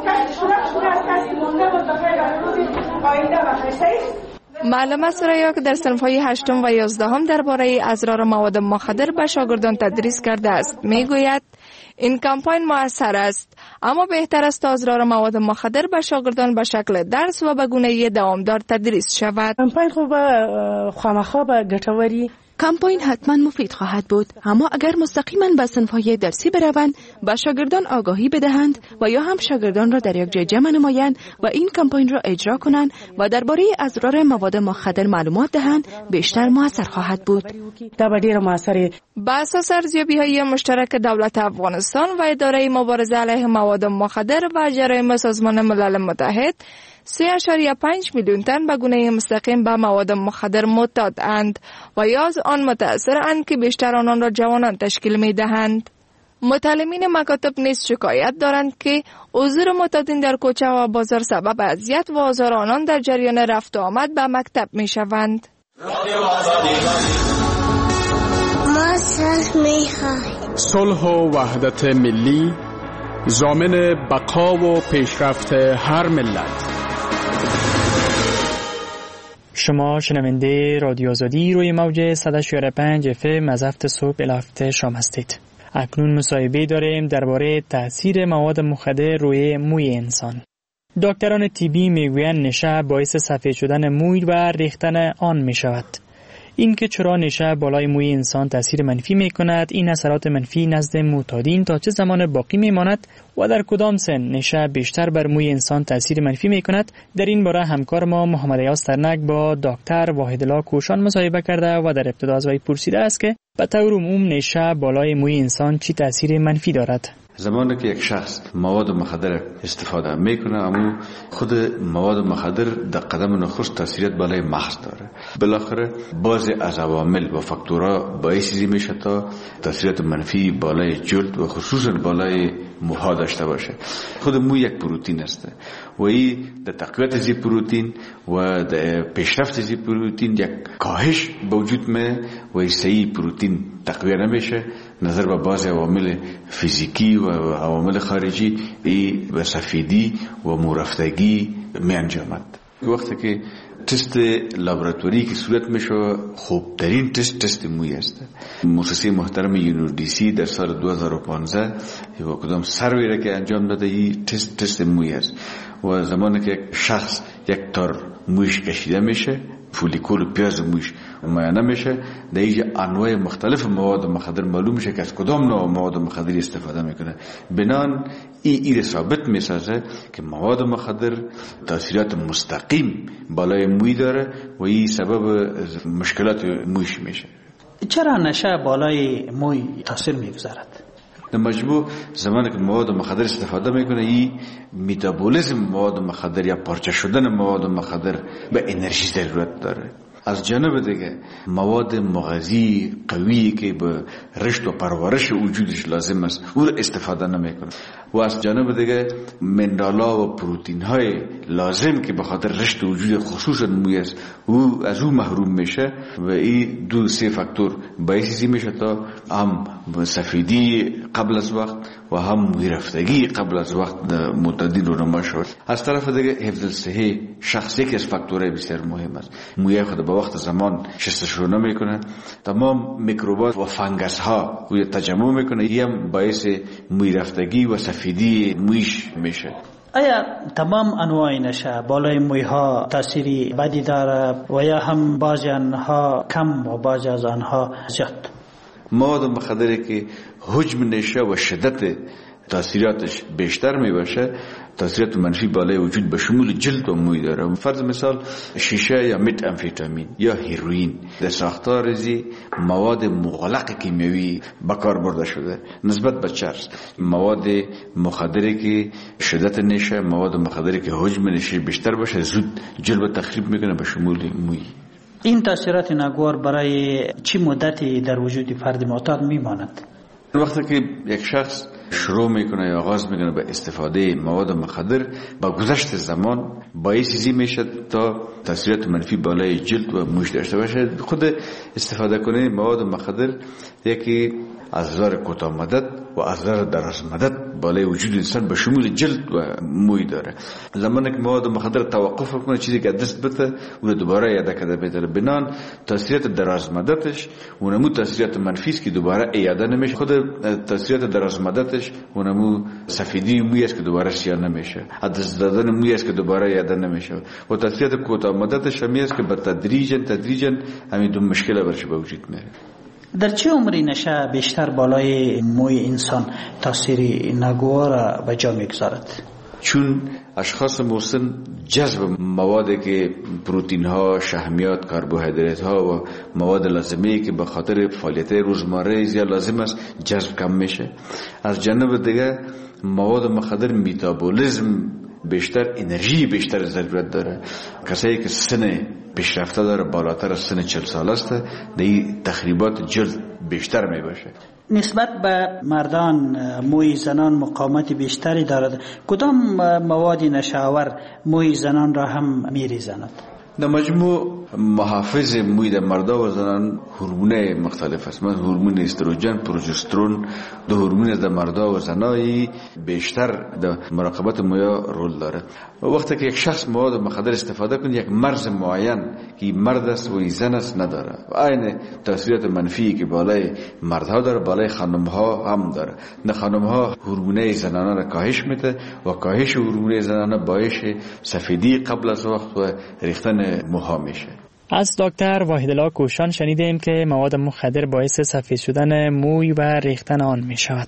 معلم سریا که در صنف‌های 8 و 11 درباره اضرار مواد مخدر به شاگردان تدریس کرده است میگوید این کمپاین موثر است، اما بهتر است تا اضرار مواد مخدر به شاگردان به شکل درس و به گونه دوامدار تدریس شود. کمپاین خوب خامخا به ګټوري کمپاین حتما مفید خواهد بود، اما اگر مستقیما به صنف‌های درسی بروند و شاگردان آگاهی بدهند و یا هم شاگردان را در یک جای جمع نمایند و این کمپاین را اجرا کنند و درباره اضرار مواد مخدر معلومات دهند، بیشتر موثر خواهد بود. بر اساس ارزیابی‌های مشترک دولت افغانستان و اداره مبارزه علیه مواد مخدر و جرایم سازمان ملل متحد 3.5 میلیون تن به گونه مستقیم به مواد مخدر معتادند و یا از آن متأثرند که بیشتر آنان را جوانان تشکیل می دهند. متعلمین مکاتب نیز شکایت دارند که حضور معتادین در کوچه و بازار سبب اذیت و آزار آنان در جریان رفت و آمد به مکتب می شوند. ما صلح می خواهیم. صلح و وحدت ملی ضامن بقا و پیشرفت هر ملت. شما شنونده رادیو آزادی روی موج 104.5 FM از هفت صبح الی هفت شام هستید. اکنون مصاحبه داریم درباره تاثیر مواد مخدر روی موی انسان. دکتران طبی میگویند نشه باعث سفید شدن موی و ریختن آن می شود. این که چرا نشه بالای موی انسان تاثیر منفی می کند، این اثرات منفی نزد معتادین تا چه زمان باقی می ماند و در کدام سن نشه بیشتر بر موی انسان تاثیر منفی می کند، در این باره همکار ما محمد ایاز ترنک با دکتر واحدالله کوشان مصاحبه کرده و در ابتدا از وی پرسیده است که به طور عموم نشه بالای موی انسان چی تاثیر منفی دارد. زمانی که یک شخص مواد مخدر استفاده میکنه، اما خود مواد مخدر در قدم نخست تاثیرات بالای مغز داره. بالاخره بعضی از عوامل و فاکتورها باعث میشه تا تاثیرات منفی بالای جلد و خصوصا بالای موها داشته باشه. خود مو یک پروتئین است و این در تقویت از پروتئین و در پیشرفت از پروتئین یک کاهش وجود میه و این صحیح پروتئین تقویه نمیشه. نظر به بعضی عوامل فیزیکی و عوامل خارجی ای به سفیدی و مورفتگی می انجامد. وقتی که تست لابراتوری که صورت میشه، خوبترین تست موی است. مؤسسه محترم UNODC در سال 2015 و کدام سروی را که انجام داده، این تست موی است و زمانی که شخص یک تار مویش کشیده میشه، فولیکول و پیاز مویش معاینه میشه، در اینجا انواع مختلف مواد مخدر معلوم میشه که از کدام نوع مواد مخدری استفاده میکنه. بنان این ثابت میسازه که مواد مخدر تاثیرات مستقیم بالای موی داره و این سبب مشکلات مویش میشه. چرا نشه بالای موی تاثیر میگذارد؟ در مجموع زمانی که مواد مخدر استفاده میکنه، این متابولیسم مواد مخدر یا پارچه شدن مواد مخدر به انرژی ضرورت داره. از جانب دیگه مواد مغذی قوی که به رشد و پرورش وجودش لازم است، او را استفاده نمیکنه و از جانب دیگه منرال‌ها و پروتئین های لازم که به خاطر رشد وجود خصوصا موی است، او از او محروم میشه و این دو سه فاکتور باعث میشه تا هم سفیدی قبل از وقت و هم موی رفتگی قبل از وقت معتادین رو نما شد. از طرف دیگه حفظ الصحه شخصی که از فاکتورهای بسیار مهم است. موی خود به وقت زمان شستشو نمیکنه، تمام میکروبات و فنگس ها روی تجمع میکنه، این هم باعث موی رفتگی و سفیدی مویش میشه. آیا تمام انواع نشه بالای موی ها تأثیری بدی داره و یا هم بعضی آنها کم و بعضی از آنها زیاد؟ مواد مخدری که حجم نشه و شدت تاثیراتش بیشتر می باشه، تاثیرات منفی بالای وجود به شمول جلد و موی داره. فرض مثال شیشه یا مت امفیتامین یا هیروئین در ساختار ریزی مواد مغلق کیمیایی به کار برده شده نسبت به چرس. مواد مخدری که شدت نشه، مواد مخدری که حجم نشه بیشتر باشه، زود جلد تخریب میکنه به شمول موی. این تاثیرات ناگوار برای چه مدتی در وجود فرد معتاد میماند؟ وقتی که یک شخص شروع میکنه یا آغاز میکنه به استفاده مواد مخدر، با گذشت زمان باعث میشه تا تاثیرات منفی بالای جلد و موش داشته باشه. خود استفاده کنه مواد مخدر یکی از ضرر کوتاه مدت و از ضرر دراز مدت بالای وجود انسان به شمول جلد و موی داره. زمانی که مواد مخدر توقف کنه چیزی که دست بده اون دوباره یاد کرده بهتره. بنان تاثیرات درازمدتش اونمو تاثیرات منفی است که دوباره ایاده نمیشه. خود تاثیرات درازمدتش اونمو سفیدی موی است که دوباره سیاه نمیشه. از دادن موی است که دوباره ایاده نمیشه. و تاثیرات کوتاه مدتش همی است که به تدریجا همین دو مشکل برش به وجود میاره. در چه عمری نشه بیشتر بالای موی انسان تاثیر ناگوار به جا میگذارد؟ چون اشخاص مسن جذب موادی که پروتئین ها، شحمیات، کربوهیدرات ها و مواد لازمه که به خاطر فعالیت روزمره زیاد لازم است جذب کم میشه. از جانب دیگه مواد مخدر میتابولیسم بیشتر، انرژی بیشتر ضرورت داره. کسایی که سن پیشرفته داره بالاتر از سن 40 سال است دی تخریبات جلد بیشتر می باشه. نسبت به مردان موی زنان مقاومت بیشتری دارد. کدام موادی نشاور موی زنان را هم میریزاند؟ در مجموع محافظ موی در مردا و زنان هورمون مختلف است. مثلا هورمون استروژن، پروژسترون، دو هورمون در مردا و زنایی بیشتر در مراقبت مویا رول داره. وقتی که یک شخص مواد مخدر استفاده کنه یک مرز معین که مرد است و زن است نداره. و عین تاثیرات منفی که بالای مردها داره بالای خانمها هم داره. در خانمها هورمون زنانه را کاهش میده و کاهش هورمون زنانه باعث سفیدی قبل از وقت و ریختن موها میشه. از دکتر واحدالله کوشان شنیدیم که مواد مخدر باعث سفید شدن موی و ریختن آن می شود.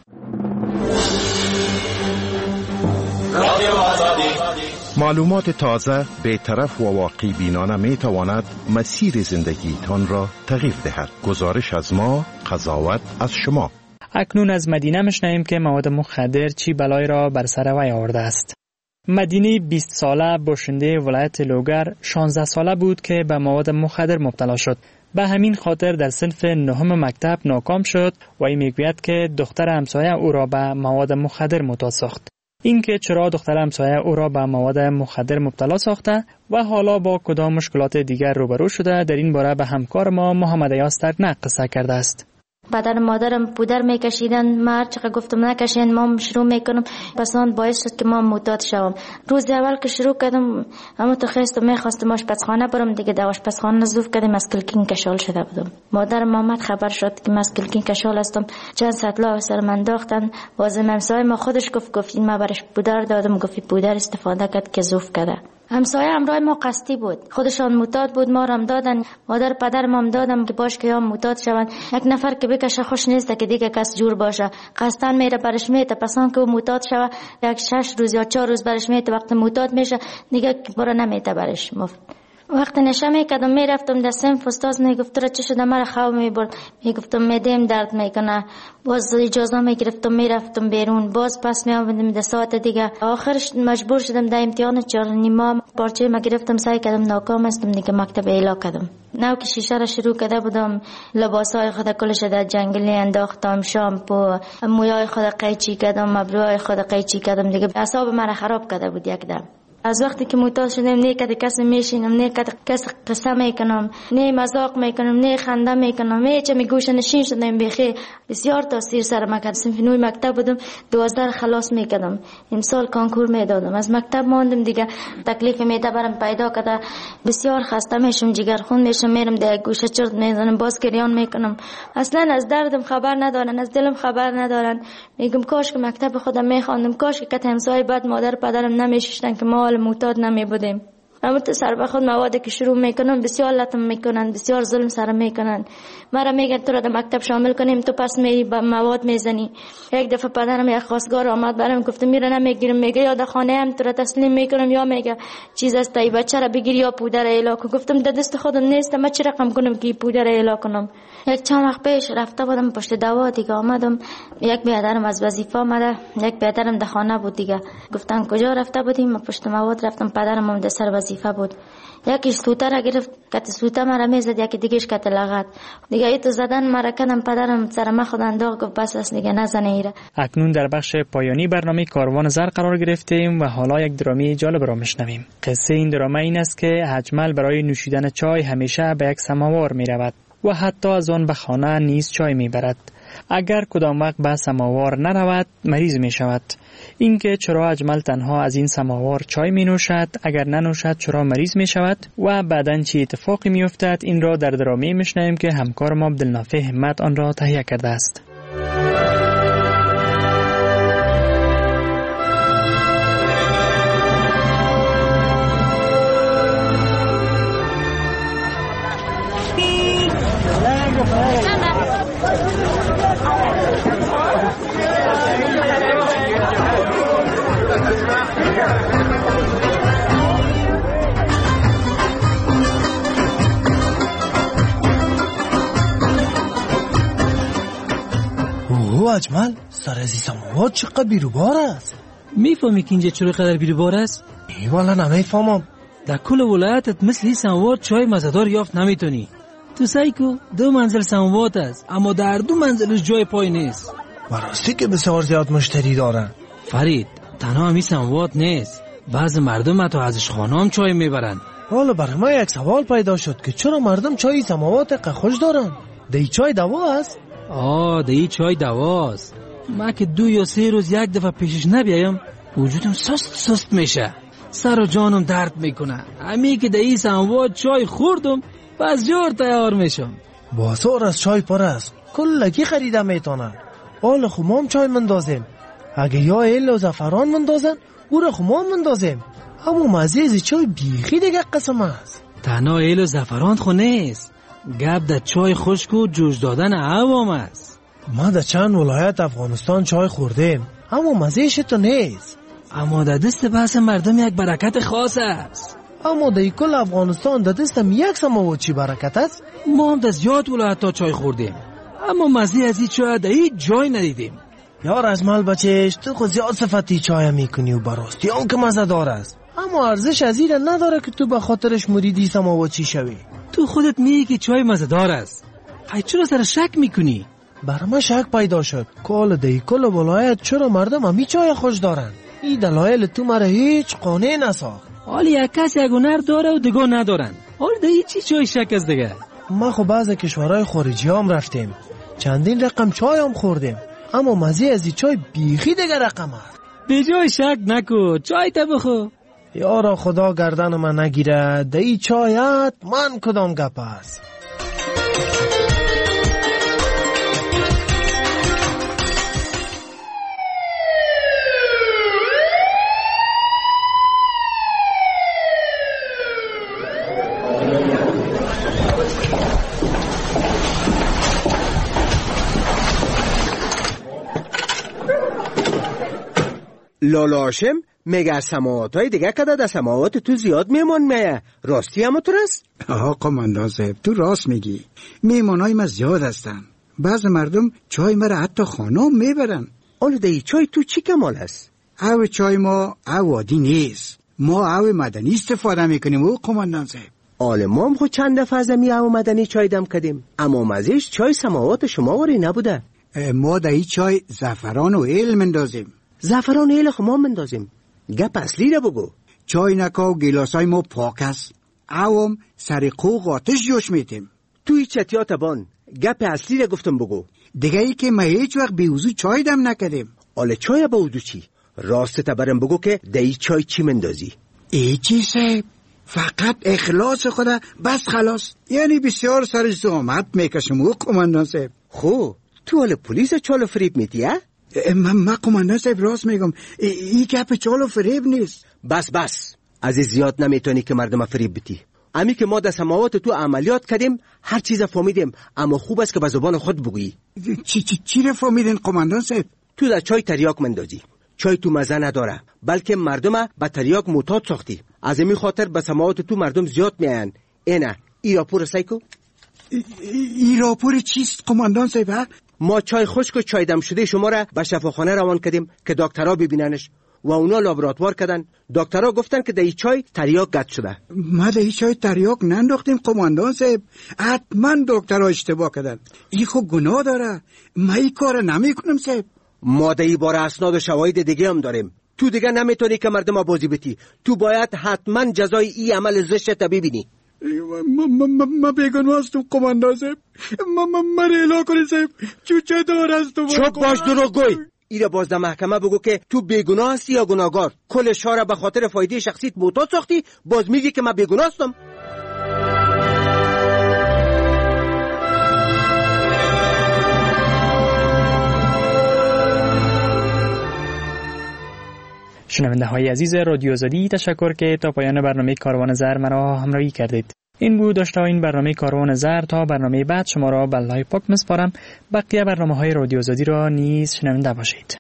معلومات تازه، بی‌طرف و واقعی بینانه می تواند مسیر زندگیتان را تغییر دهد. گزارش از ما، قضاوت از شما. اکنون از مدینه میشنویم که مواد مخدر چی بلای را بر سر وی آورده است. مدینی 20 ساله باشنده ولایت لوگر 16 ساله بود که به مواد مخدر مبتلا شد. به همین خاطر در صنف نهم مکتب ناکام شد و این میگوید که دختر همسایه او را به مواد مخدر معتاد ساخت. اینکه چرا دختر همسایه او را به مواد مخدر مبتلا ساخته و حالا با کدام مشکلات دیگر روبرو شده در این باره به همکار ما محمد ایاز ترکنک قصه کرده است. پدر مادرم پودر میکشیدن، من چقدر گفتم نکشین، ما شروع میکنم، پس آن باعث شد که ما معتاد شوم. روز اول که شروع کردم اما تو میخواستم آشپزخانه برم، دیگه در آشپزخانه زوف کردم اسکلکین کشال شده بودم. مادرم آمد خبر شد که من اسکلکین کشال هستم، چند سطلا سر من انداختن. واسه همسایه ما خودش گفت این ما برش پودر دادم، گفت پودر استفاده کرد که زوف کرده. همسایه همراه ما قصدی بود، خودشان معتاد بود، ما رام دادن، مادر پدر ما دادم که باش که یا معتاد شوند. یک نفر که بکشه خوش نیست که دیگه کس جور باشه، قصدن میره برش میته، پسان که معتاد شوه یک 6 روز یا 4 روز برش میته، وقتی معتاد میشه دیگه برا نمیته برش مفت. وقتی نشه میکردم میرفتم در صنف، استاد میگفت را چه شده، مرا خواب میبرد، میگفتم میدم درد میکنه، باز اجازه میگرفتم میرفتم بیرون، باز پس میآمدم در ساعت دیگه. آخرش مجبور شدم در امتحان 4.5 پارچه ما گرفتم، سعی کردم ناکام هستم دیگه، مکتب اعلا کردم. نو که شیشه را شروع کرده بودم، لباسای خود کلش در جنگلی انداختم، شامپو، مویای خود قیچی کردم، ابروهای خود قیچی کردم دیگه، اعصاب مرا خراب کرده بود یک دم. از وقتی که معتاد شدم نه کد کس میشینم، نه کد کس قصه میکنم، نه مذاق میکنم، نه خنده میکنم، هیچ میگوش نشین شدم. بخیر بسیار تاثیر سر ما کرد. صنف 9 مکتب بودم، 12 خلاص میکردم، امسال کنکور میدادم، از مکتب ماندم دیگه، تکلیف میده برام پیدا کرده، بسیار خسته میشم، جگرخون میشم، میرم در گوشه چرت میزنم، باز گریان میکنم، اصلا از دردم خبر ندارن، از دلم خبر ندارن. میگم کاش که مکتب خودم میخواندم، کاش که کت همسایه بعد مادر پدرم نمیششتن که ما معتاد نمی بودیم. اما تو سر به خود موادی که شروع میکنن بسیار لطم میکنن، بسیار ظلم سر میکنن. مرا میگن تو را در مکتب شامل کنیم، تو پس میری با مواد میزنی. یک دفعه پدرم یک خواستگار آمد برام گفت میره نمیگیرم، میگه یا در خانه هم تو را تسلیم میکنم یا میگه چیز است ای بچه را بگیر یا پودر اعلا کن. گفتم در دست خودم نیست، من چه رقم کنم که پودر اعلا کنم. یک چند وقت پیش رفته بودم پشت دوا دیگه، آمدم یک برادرم از وظیفه آمده، یک برادرم در خانه بود دیگه. گفتن کجا رفته بودیم؟ من پشت مواد رفتم، پدرم هم در سر وظیفه بود. یکی سوته را گرفت، کت سوته مرا میزد، یکی دیگهش کت لغت دیگه، ایتو زدن مرا کردم، پدرم سر ما خود انداخت، گفت بس است دیگه نزنه ایره. اکنون در بخش پایانی برنامه کاروان زر قرار گرفتیم و حالا یک درامی جالب را میشنویم. قصه این درامه این است که اجمل برای نوشیدن چای همیشه به یک سماوار میرود و حتی از آن به خانه نیز چای میبرد. اگر کدام وقت به سماوار نرود مریض می شود. اینکه چرا اجمل تنها از این سماوار چای می نوشد، اگر ننوشد چرا مریض می شود و بعداً چه اتفاقی می افتد، این را در درامه می شنویم که همکار ما عبدالنافع همت آن را تهیه کرده است. اجمل سر از این سماوات چقدر بیروبار است. میفهمی که اینجا چرا قدر بیروبار است؟ والا نمیفهمم. در کل ولایتت مثل این سماوات چای مزه‌دار یافت نمیتونی. تو سایکو 2 منزل سماوات است اما در 2 منزلش جای پای نیست. براستی که بسیار زیاد مشتری دارن. فرید تنها همین سماوات نیست، بعض مردم حتی ازش خانم چای میبرن. حالا برای ما یک سوال پیدا شد که چرا مردم چای سماوات قخوش دارن؟ دی چای دوا است؟ دی چای دواست. ما که 2 یا 3 روز یک دفعه پیشش نبیایم وجودم سست میشه، سر و جانم درد میکنه. همین که دی سماوات چای خوردم بس جور تیار میشم. بازار از چای پر است، کلگی خریده میتونن. حالا خمام چای مندازیم، اگه یا ایل و زعفران مندازن او را خمام مندازیم. اما مزه چای بیخی دیگه قسم است. تنها ایل و زعفران خو نیست، گپ در چای خشک و جوش دادن عوام است. ما در چند ولایت افغانستان چای خوردیم اما مزهش تو نیست. اما در دست بحث مردم یک برکت خاص است. اما در کل افغانستان در دستم یک سماوات چی برکت است؟ ما هم در زیاد ولایت ها چای خوردیم اما مزه از این چای در هیچ جای ندیدیم. یار اجمل بچهش تو خود زیاد صفتی چای میکنی و براستی اون که مزه دار است، اما ارزش از این نداره که تو به خاطرش مریدی سماوات چی شوی. تو خودت میگی که چای مزه دار است، چرا سر شک میکنی؟ بر من شک پیدا شد کال دی کل ولایت چرا مردم همی چای خوش دارن. این دلایل تو مرا هیچ قانع نساخت. حالی یک کس یک هنر داره و دیگه ندارن، حالی دیگه چی چای شک از دیگه؟ ما خب بعض کشورهای خارجی هم رفتیم، چندین رقم چای هم خوردیم اما مزه از این چای بیخی دیگه رقم است. به جای شک نکو، چای تا بخو. یارا خدا گردن من نگیره، دی چایت من کدام گپ است. لالا هاشم مگر سماوات های دیگه کده در سماوات تو زیاد میمون میه، راستی هم تو راست؟ قماندان صاحب تو راست میگی، میمون های ما زیاد هستن. بعض مردم چای مرا حتی خانم میبرن. حالا دی چای تو چی کمال هست؟ او چای ما او عادی نیست، ما او مدنی استفاده میکنیم و قماندان صاحب. حالا ما هم خود چند دفعه از می او مدنی چای دم کردیم اما مزهش چای سماوات شما وری نبوده. ما در این چای زعفران و ایل مندازیم. زعفران و ایل خما مندازیم؟ گپ اصلی را بگو. چای نکا و گلاسای ما پاک است، اوام سر قوق آتش جوش میتیم. توی چتیات بان گپ اصلی را گفتم بگو. دیگه ای که ما هیچ وقت بیوزو چای دم نکردیم. حالا چای با وضو چی؟ راست تبرم بگو که دی چای چی مندازی؟ ای چی صاحب، فقط اخلاص خدا بس خلاص. یعنی بسیار سر زحمت میکشم و قماندان صاحب. خو تو حال پلیس چالو فریب میتی؟ من قماندان صاحب راست میگم، این گپ چالو فریب نیست. بس از زیاد نمیتونی که مردم فریب بتی. امی که ما در سماوات تو عملیات کردیم هر چیز فهمیدیم اما خوب است که به زبان خود بگویی. چی رو فهمیدین قماندان صاحب؟ تو در چای تریاک مندازی، چای تو مزه نداره بلکه مردم به تریاک معتاد ساختی. از این خاطر به سماوات تو مردم زیاد میان. اینا ای راپور سایکو. ای راپور چیست قماندان صاحب؟ ما چای خشک و چای دم شده شما را به شفاخانه روان کردیم که دکترها ببیننش و اونا لابراتوار کردن. دکترها گفتن که در این چای تریاک قطع شده. ما در این چای تریاک ننداختیم قماندان صاحب، حتما دکترها اشتباه کردن. این خود گناه داره، ما این کار نمی کنم صاحب. ما در این باره اسناد و شواهد دیگه هم داریم. تو دیگه نمیتونی که مردم بازی بتی، تو باید حتما جزای این عمل زشت ببینی. ما بیگناه هستم قماندان صاحب. من اعلام کنید صاحب چه دار هستم. چوب باش دروغ گوی. ایره باز در محکمه بگو که تو بیگناه هستی یا گناهگار. کل شهر به خاطر فایده شخصیت معتاد ساختی، باز میگی که من بیگناه هستم. شنونده های عزیز رادیو آزادی، تشکر که تا پایان برنامه کاروان زر مرا همراهی کردید. این بود داشته این برنامه کاروان زر. تا برنامه بعد شما را به الله پاک میسپارم. بقیه برنامه های رادیو آزادی را نیز شنونده باشید.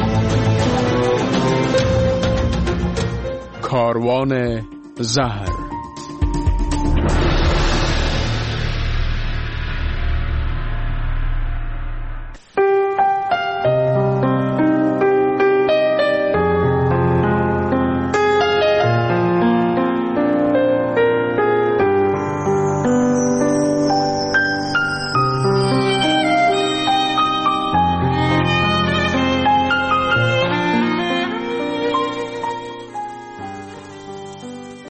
کاروان زهر.